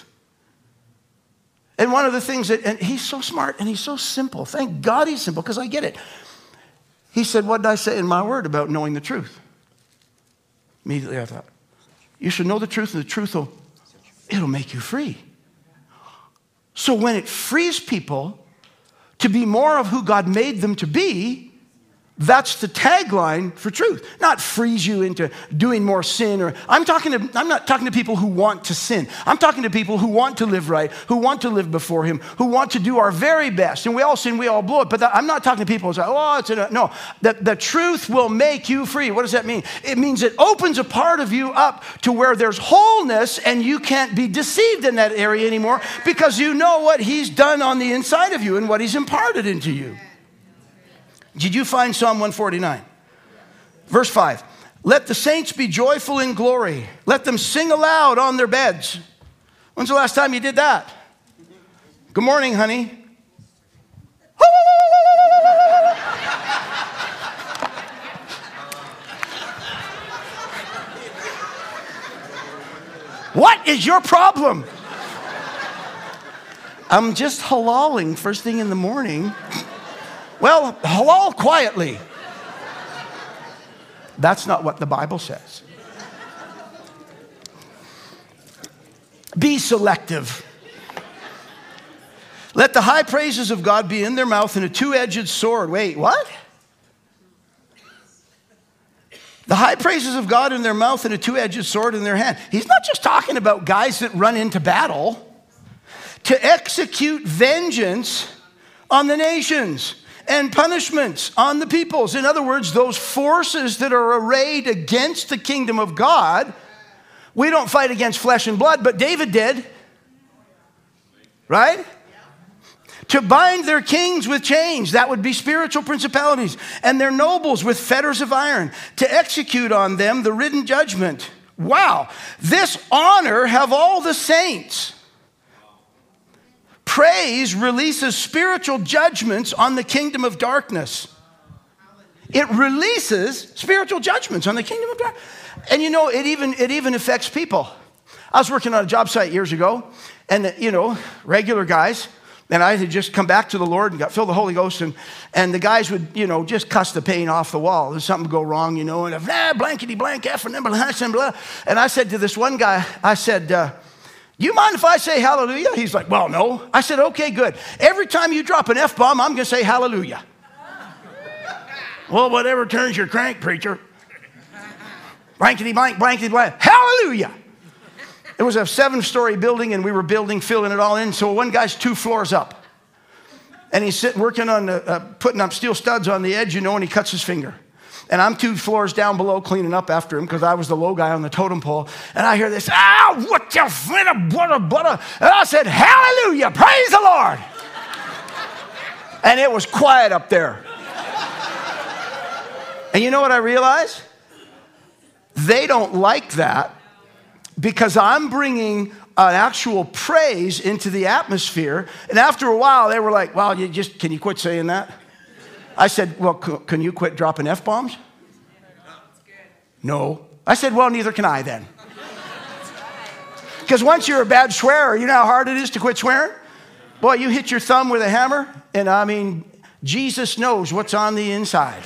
And one of the things and he's so smart and he's so simple. Thank God he's simple, because I get it. He said, what did I say in my word about knowing the truth? Immediately I thought, you should know the truth, and the truth it'll make you free. So when it frees people to be more of who God made them to be, that's the tagline for truth. Not frees you into doing more sin. I'm not talking to people who want to sin. I'm talking to people who want to live right, who want to live before him, who want to do our very best. And we all sin, we all blow it. But I'm not talking to people who say, no. The truth will make you free. What does that mean? It means it opens a part of you up to where there's wholeness, and you can't be deceived in that area anymore, because you know what he's done on the inside of you and what he's imparted into you. Did you find Psalm 149? Verse 5. Let the saints be joyful in glory. Let them sing aloud on their beds. When's the last time you did that? Good morning, honey. What is your problem? I'm just halaling first thing in the morning. Well, halal quietly. That's not what the Bible says. Be selective. Let the high praises of God be in their mouth and a two-edged sword. Wait, what? The high praises of God in their mouth and a two-edged sword in their hand. He's not just talking about guys that run into battle. To execute vengeance on the nations and punishments on the peoples. In other words, those forces that are arrayed against the kingdom of God. We don't fight against flesh and blood, but David did. Right? To bind their kings with chains, that would be spiritual principalities, and their nobles with fetters of iron, to execute on them the written judgment. Wow. This honor have all the saints. Praise releases spiritual judgments on the kingdom of darkness. It releases spiritual judgments on the kingdom of darkness. And you know, it even affects people. I was working on a job site years ago, and regular guys, and I had just come back to the Lord and got filled with the Holy Ghost, and the guys would, just cuss the paint off the wall. There's something go wrong, and blankety blank F and blah. And I said to this one guy, I said, do you mind if I say hallelujah? He's like, well, no. I said, okay, good. Every time you drop an F-bomb, I'm going to say hallelujah. Well, whatever turns your crank, preacher. Blankety blank, blankety blank. Hallelujah. It was a 7-story building, and we were filling it all in. So one guy's 2 floors up. And he's sitting working on putting up steel studs on the edge, and he cuts his finger. And I'm 2 floors down below cleaning up after him because I was the low guy on the totem pole. And I hear this, what the butter. And I said, hallelujah, praise the Lord. And it was quiet up there. And you know what I realized? They don't like that because I'm bringing an actual praise into the atmosphere. And after a while, they were like, well, can you quit saying that? I said, well, can you quit dropping F-bombs? No. I said, well, neither can I then. Because once you're a bad swearer, you know how hard it is to quit swearing? Boy, you hit your thumb with a hammer, and I mean, Jesus knows what's on the inside.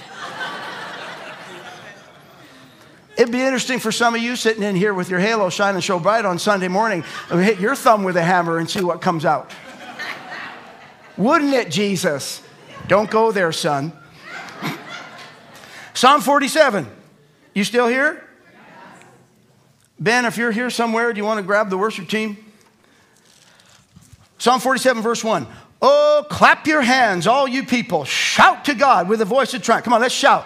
It'd be interesting for some of you sitting in here with your halo shining so bright on Sunday morning, hit your thumb with a hammer and see what comes out. Wouldn't it, Jesus? Don't go there, son. Psalm 47. You still here? Ben, if you're here somewhere, do you want to grab the worship team? Psalm 47, verse 1. Oh, clap your hands, all you people. Shout to God with a voice of triumph. Come on, let's shout.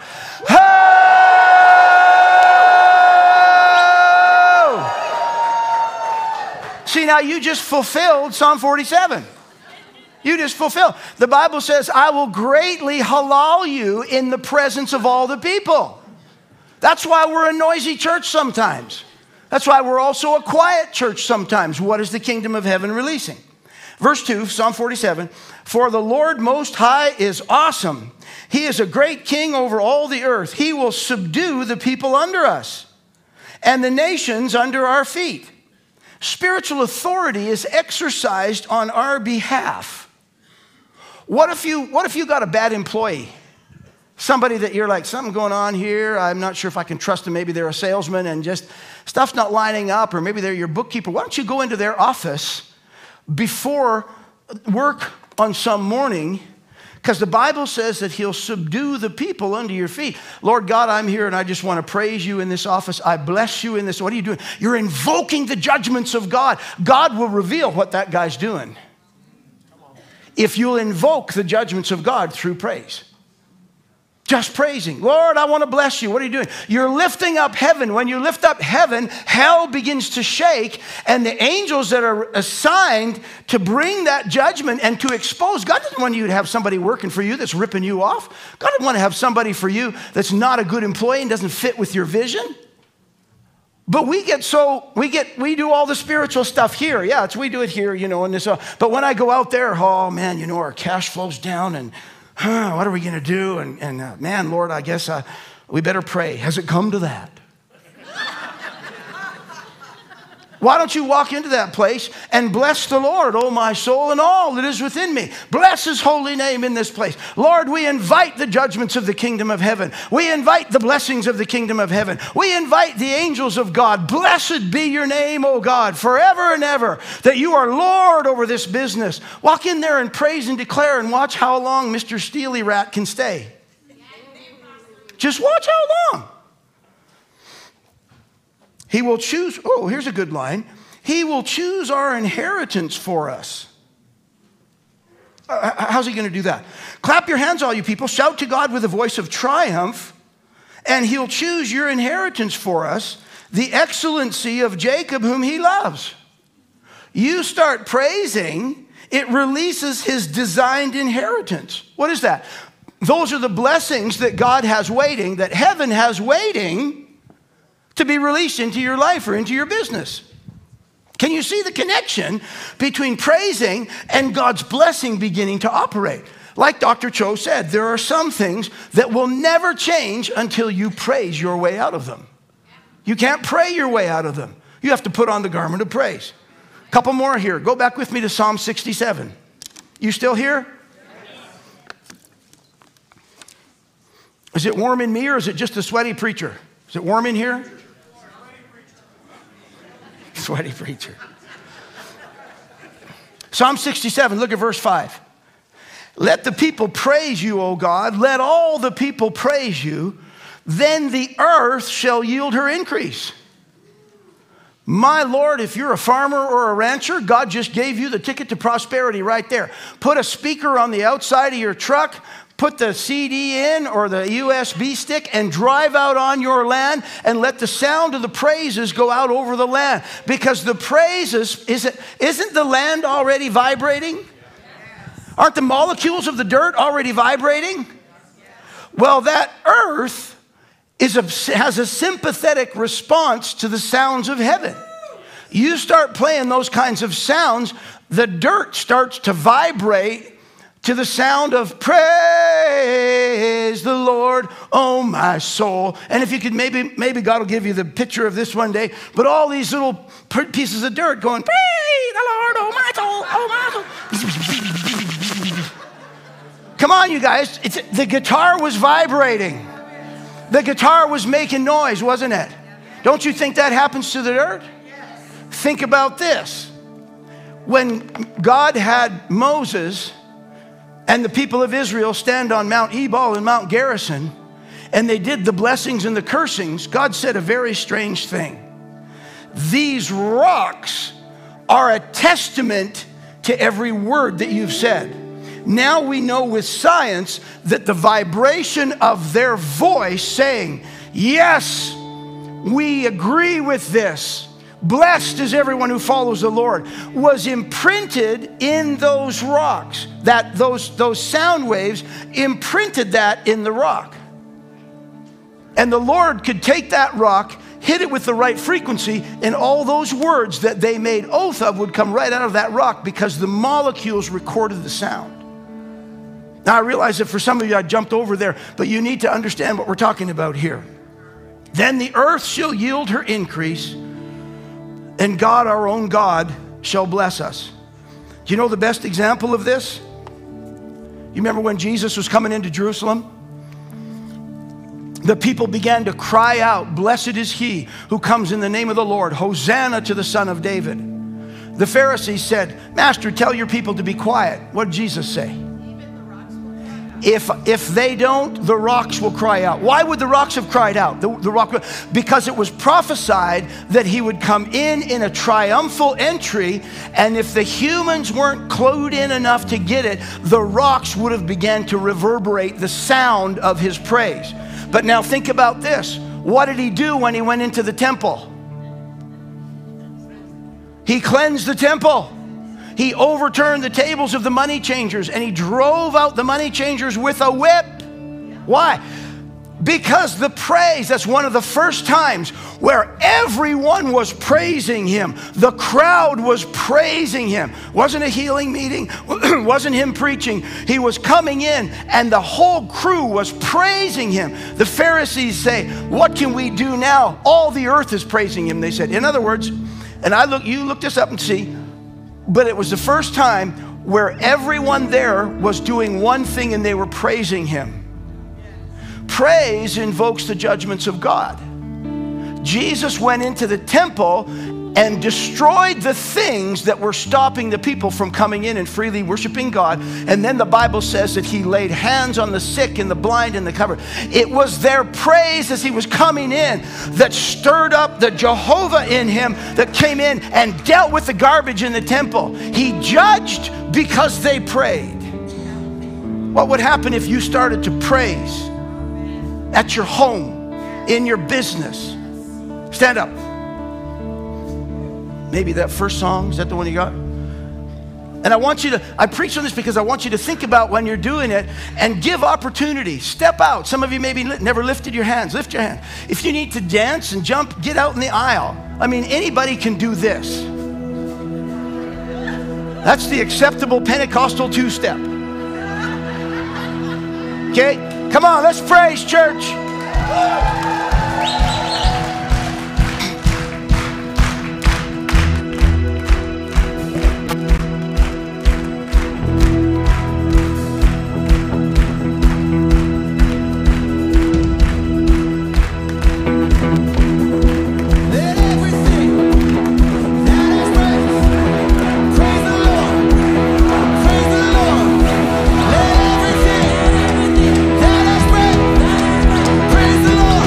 See, now you just fulfilled Psalm 47. You just fulfilled. The Bible says, I will greatly halal you in the presence of all the people. That's why we're a noisy church sometimes. That's why we're also a quiet church sometimes. What is the kingdom of heaven releasing? Verse 2, Psalm 47, for the Lord Most High is awesome. He is a great king over all the earth. He will subdue the people under us and the nations under our feet. Spiritual authority is exercised on our behalf. What if you got a bad employee? Somebody that you're like, something going on here. I'm not sure if I can trust them. Maybe they're a salesman and just stuff's not lining up, or maybe they're your bookkeeper. Why don't you go into their office before work on some morning? Because the Bible says that he'll subdue the people under your feet. Lord God, I'm here and I just want to praise you in this office. I bless you in this. What are you doing? You're invoking the judgments of God. God will reveal what that guy's doing if you'll invoke the judgments of God through praise. Just praising. Lord, I want to bless you. What are you doing? You're lifting up heaven. When you lift up heaven, hell begins to shake, and the angels that are assigned to bring that judgment and to expose. God doesn't want you to have somebody working for you that's ripping you off. God doesn't want to have somebody for you that's not a good employee and doesn't fit with your vision. But we do all the spiritual stuff here. Yeah, we do it here, and this. But when I go out there, oh man, our cash flow's down, and what are we going to do? And man, Lord, I guess we better pray. Has it come to that? Why don't you walk into that place and bless the Lord, oh my soul, and all that is within me. Bless his holy name in this place. Lord, we invite the judgments of the kingdom of heaven. We invite the blessings of the kingdom of heaven. We invite the angels of God. Blessed be your name, oh God, forever and ever, that you are Lord over this business. Walk in there and praise and declare and watch how long Mr. Steely Rat can stay. Just watch how long. He will choose, here's a good line. He will choose our inheritance for us. How's he going to do that? Clap your hands, all you people. Shout to God with a voice of triumph, and he'll choose your inheritance for us, the excellency of Jacob whom he loves. You start praising, it releases his designed inheritance. What is that? Those are the blessings that God has waiting, that heaven has waiting to be released into your life or into your business. Can you see the connection between praising and God's blessing beginning to operate? Like Dr. Cho said, there are some things that will never change until you praise your way out of them. You can't pray your way out of them. You have to put on the garment of praise. A couple more here. Go back with me to Psalm 67. You still here? Is it warm in me, or is it just a sweaty preacher? Is it warm in here? Sweaty preacher. Psalm 67, look at verse 5. Let the people praise you, O God. Let all the people praise you. then the earth shall yield her increase. My Lord, if you're a farmer or a rancher, God just gave you the ticket to prosperity right there. Put a speaker on the outside of your truck, put the CD in or the USB stick and drive out on your land and let the sound of the praises go out over the land. Because the praises, isn't the land already vibrating? Aren't the molecules of the dirt already vibrating? Well, that earth has a sympathetic response to the sounds of heaven. You start playing those kinds of sounds, the dirt starts to vibrate to the sound of praise the Lord, oh my soul. And if you could, maybe God will give you the picture of this one day, but all these little pieces of dirt going, praise the Lord, oh my soul, oh my soul. Come on, you guys, the guitar was vibrating. The guitar was making noise, wasn't it? Don't you think that happens to the dirt? Think about this. When God had Moses and the people of Israel stand on Mount Ebal and Mount Gerizim, and they did the blessings and the cursings, God said a very strange thing. These rocks are a testament to every word that you've said. Now we know with science that the vibration of their voice saying, yes, we agree with this. Blessed is everyone who follows the Lord, was imprinted in those rocks. That those sound waves imprinted that in the rock. And the Lord could take that rock, hit it with the right frequency, and all those words that they made oath of would come right out of that rock because the molecules recorded the sound. Now, I realize that for some of you, I jumped over there, but you need to understand what we're talking about here. Then the earth shall yield her increase, and God, our own God, shall bless us. Do you know the best example of this? You remember when Jesus was coming into Jerusalem? The people began to cry out, blessed is he who comes in the name of the Lord. Hosanna to the Son of David. The Pharisees said, Master, tell your people to be quiet. What did Jesus say? If they don't, the rocks will cry out. Why would the rocks have cried out? Because it was prophesied that he would come in a triumphal entry, and if the humans weren't clued in enough to get it, the rocks would have began to reverberate the sound of his praise. But now think about this. What did he do when he went into the temple? He cleansed the temple. He overturned the tables of the money changers, and he drove out the money changers with a whip. Why? Because the praise, that's one of the first times where everyone was praising him. The crowd was praising him. Wasn't a healing meeting, wasn't him preaching. He was coming in and the whole crew was praising him. The Pharisees say, what can we do now? All the earth is praising him, they said. In other words, and you look this up and see, but it was the first time where everyone there was doing one thing and they were praising him. Praise invokes the judgments of God. Jesus went into the temple and destroyed the things that were stopping the people from coming in and freely worshiping God. And then the Bible says that he laid hands on the sick and the blind and the covered. It was their praise as he was coming in that stirred up the Jehovah in him that came in and dealt with the garbage in the temple. He judged because they prayed. What would happen if you started to praise at your home, in your business? Stand up. Maybe that first song, is that the one you got? And I preach on this because I want you to think about when you're doing it and give opportunity. Step out. Some of you maybe never lifted your hands. Lift your hand. If you need to dance and jump, get out in the aisle. I mean, anybody can do this. That's the acceptable Pentecostal two-step. Okay? Come on, let's praise, church. Praise the Lord.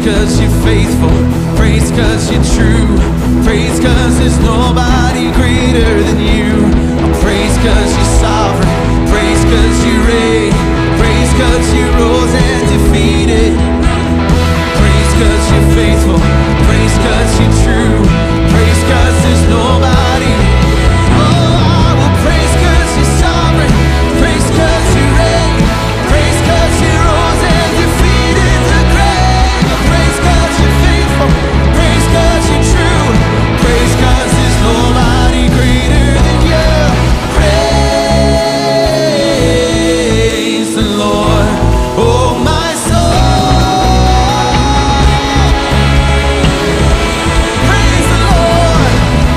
cause you're faithful. Praise cause you're true. Praise cause there's nobody greater than you. Praise cause you're sovereign. Praise cause you reign. Praise cause you rose and defeated. Praise cause you're faithful. Praise cause you're true. Praise cause there's nobody. Oh, I will praise cause you're sovereign. Praise cause you reign. Praise cause you rose and defeated the grave. Praise cause you're faithful. Praise cause you're true. Praise cause there's nobody greater than you. Praise the Lord, oh my soul. Praise the Lord.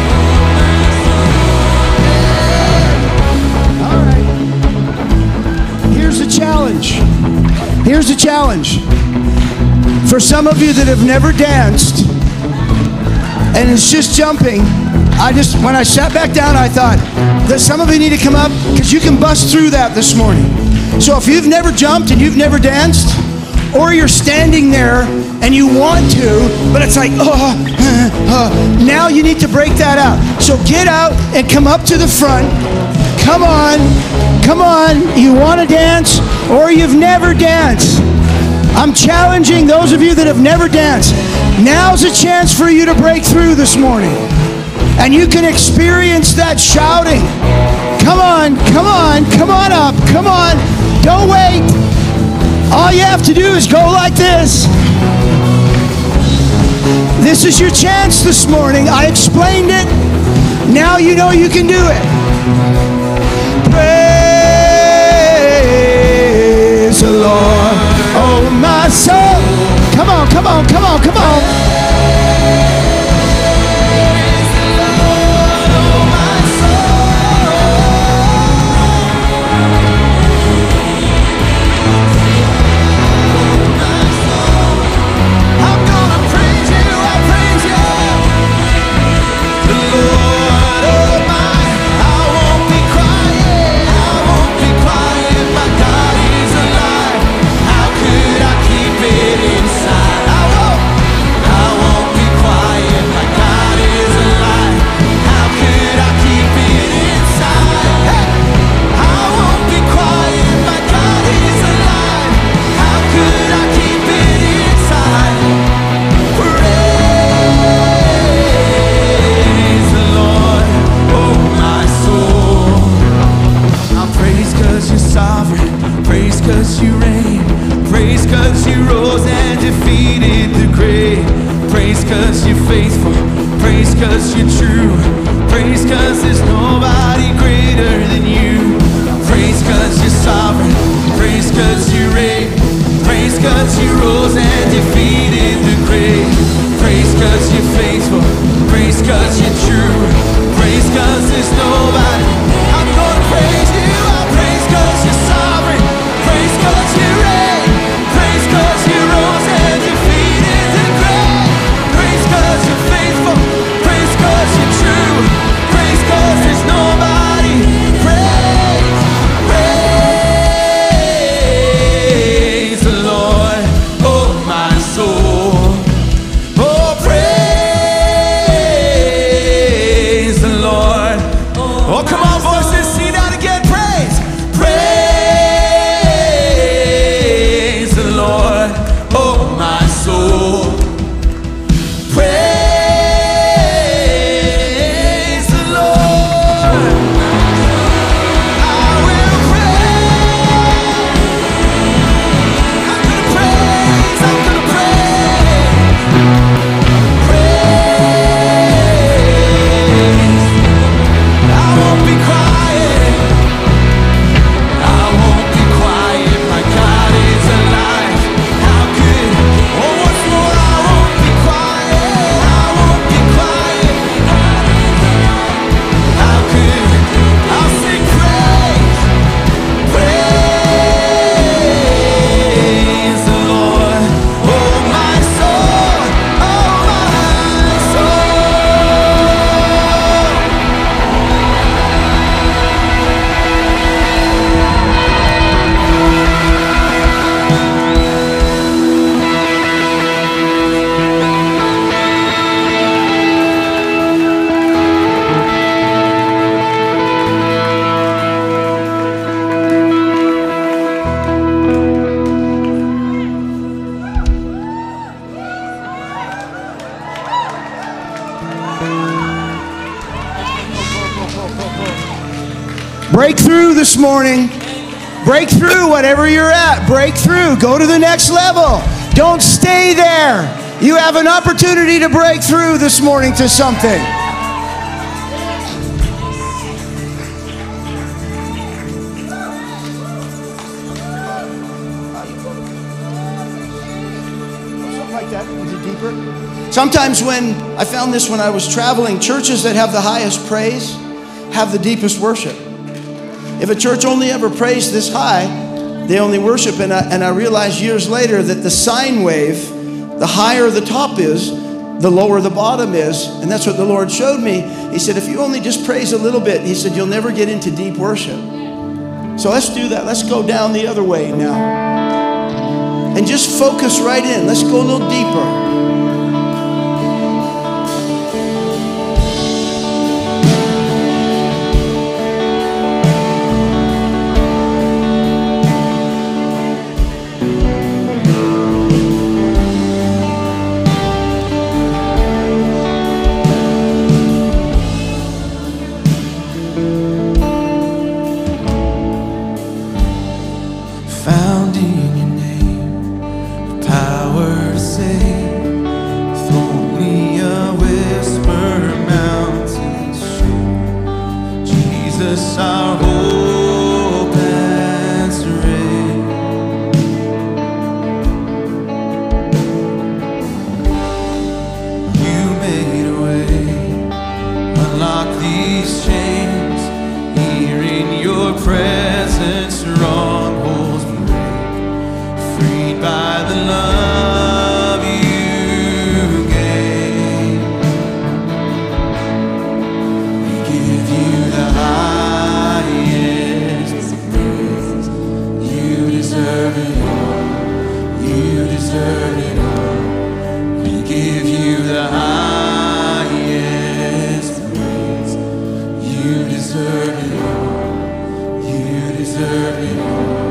All right. Here's the challenge. Here's the challenge. For some of you that have never danced and it's just jumping, when I sat back down, I thought that some of you need to come up because you can bust through that this morning. So if you've never jumped and you've never danced, or you're standing there and you want to, but it's like, now you need to break that out. So get out and come up to the front. Come on, come on. You want to dance or you've never danced. I'm challenging those of you that have never danced. Now's a chance for you to break through this morning. And you can experience that shouting. Come on, come on, come on up, come on. Don't wait. All you have to do is go like this. This is your chance this morning. I explained it. Now you know you can do it. Praise the Lord, oh my soul. Come on, come on, come on, come on. Praise cause you reign. Praise cause you rose and defeated the grave. Praise cause you're faithful. Praise cause you're true. Praise cause there's nobody greater than you. Praise cause you're sovereign. Praise cause you reign. Praise cause you rose and defeated the grave. Praise cause you're faithful. Praise cause you're true. Praise cause there's nobody. I'm gonna praise you. I praise cause you're sovereign. Praise cause you reign. Praise cause you rose and defeated the grave. Praise cause you're faithful. Praise cause you're true. Break through this morning. Break through whatever you're at. Break through. Go to the next level. Don't stay there. You have an opportunity to break through this morning to something. Something like that. Is it deeper? Sometimes I found this when I was traveling, churches that have the highest praise have the deepest worship. If a church only ever prays this high, they only worship. And I realized years later that the sine wave, the higher the top is, the lower the bottom is. And that's what the Lord showed me. He said, if you only just praise a little bit, he said, you'll never get into deep worship. So let's do that. Let's go down the other way now. And just focus right in. Let's go a little deeper. Found in your name, power to save. Throw me a whisper, mountains shake. Jesus, our hope and strength. You made a way, unlock these chains. Here in your presence, strongholds by the love you gave. We give you the highest praise. You deserve it all. You deserve it all. We give you the highest praise. You deserve it all. You deserve it all.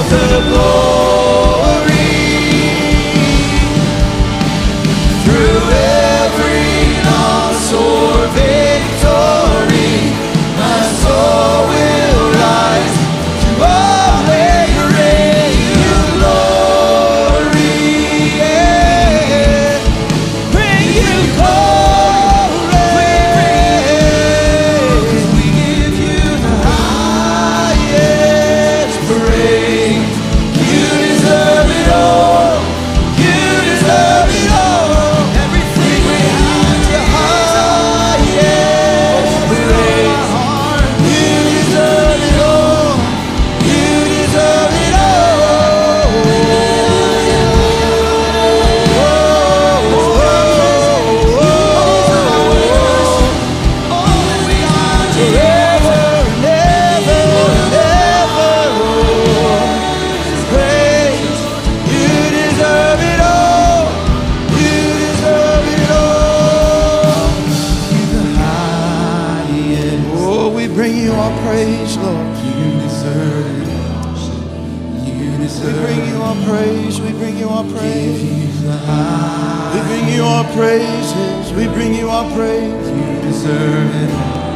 the glory. Through every loss or victory, my soul will rise to always raise you glory. Yeah. Bring you glory. We give you the highest praise. You deserve it all. You deserve it all. Everything we have, the highest praise. You deserve it all. You deserve it praise, Lord. You deserve it. You deserve it. We bring you our praise. We bring you our praise. We bring you our praises. We bring you our praise. You deserve it.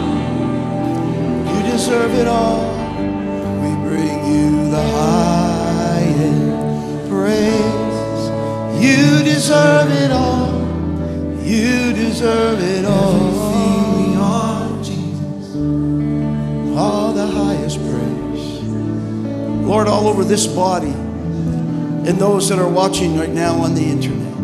You deserve it all. We bring you the highest praise. You deserve it all. You deserve it all. All the highest praise. Lord, all over this body and those that are watching right now on the internet,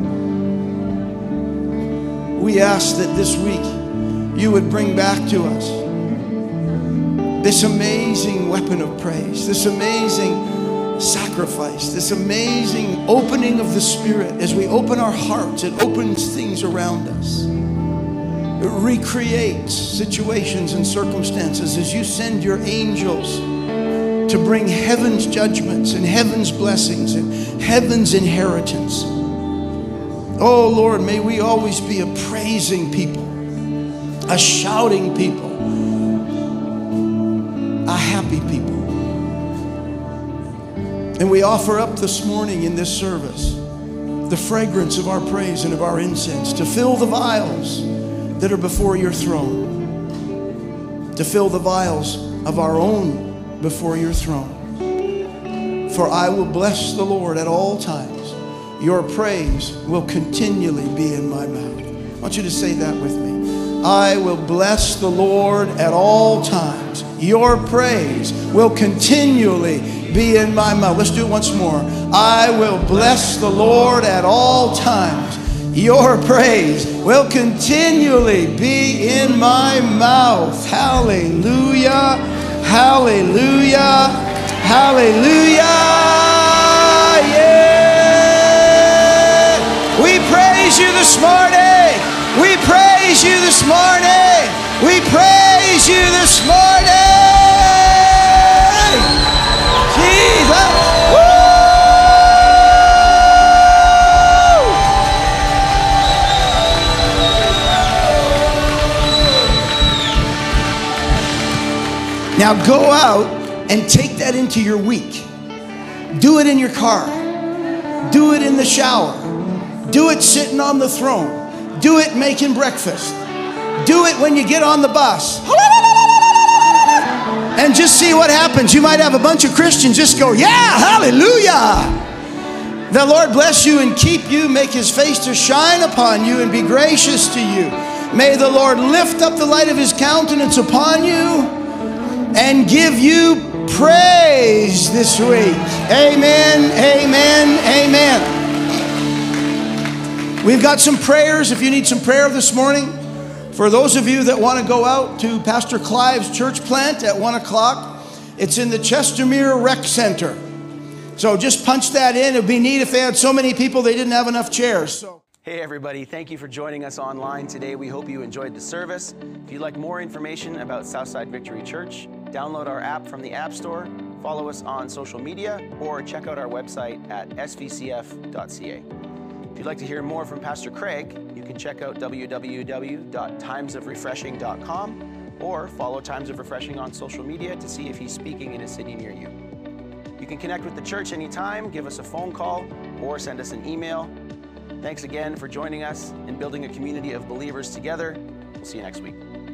we ask that this week you would bring back to us this amazing weapon of praise, this amazing sacrifice, this amazing opening of the Spirit. As we open our hearts, it opens things around us. It recreates situations and circumstances as you send your angels to bring heaven's judgments and heaven's blessings and heaven's inheritance. Oh Lord, may we always be a praising people, a shouting people, a happy people. And we offer up this morning in this service the fragrance of our praise and of our incense to fill the vials that are before your throne, to fill the vials of our own before your throne. For I will bless the Lord at all times. Your praise will continually be in my mouth. I want you to say that with me. I will bless the Lord at all times. Your praise will continually be in my mouth. Let's do it once more. I will bless the Lord at all times. Your praise will continually be in my mouth. Hallelujah, hallelujah, hallelujah. Yeah. We praise you this morning. We praise you this morning. We praise you this morning. Jesus. Woo! Now go out and take that into your week. Do it in your car. Do it in the shower. Do it sitting on the throne. Do it making breakfast. Do it when you get on the bus. And just see what happens. You might have a bunch of Christians just go, yeah, hallelujah. The Lord bless you and keep you, make his face to shine upon you and be gracious to you. May the Lord lift up the light of his countenance upon you and give you praise this week. Amen, amen, amen. We've got some prayers if you need some prayer this morning. For those of you that want to go out to Pastor Clive's church plant at 1 o'clock, it's in the Chestermere Rec Center. So just punch that in. It would be neat if they had so many people they didn't have enough chairs. So. Hey everybody, thank you for joining us online today. We hope you enjoyed the service. If you'd like more information about Southside Victory Church, download our app from the App Store, follow us on social media, or check out our website at svcf.ca. If you'd like to hear more from Pastor Craig, you can check out www.timesofrefreshing.com or follow Times of Refreshing on social media to see if he's speaking in a city near you. You You can connect with the church anytime, give us a phone call, or send us an email. Thanks again for joining us in building a community of believers together. We'll see you next week.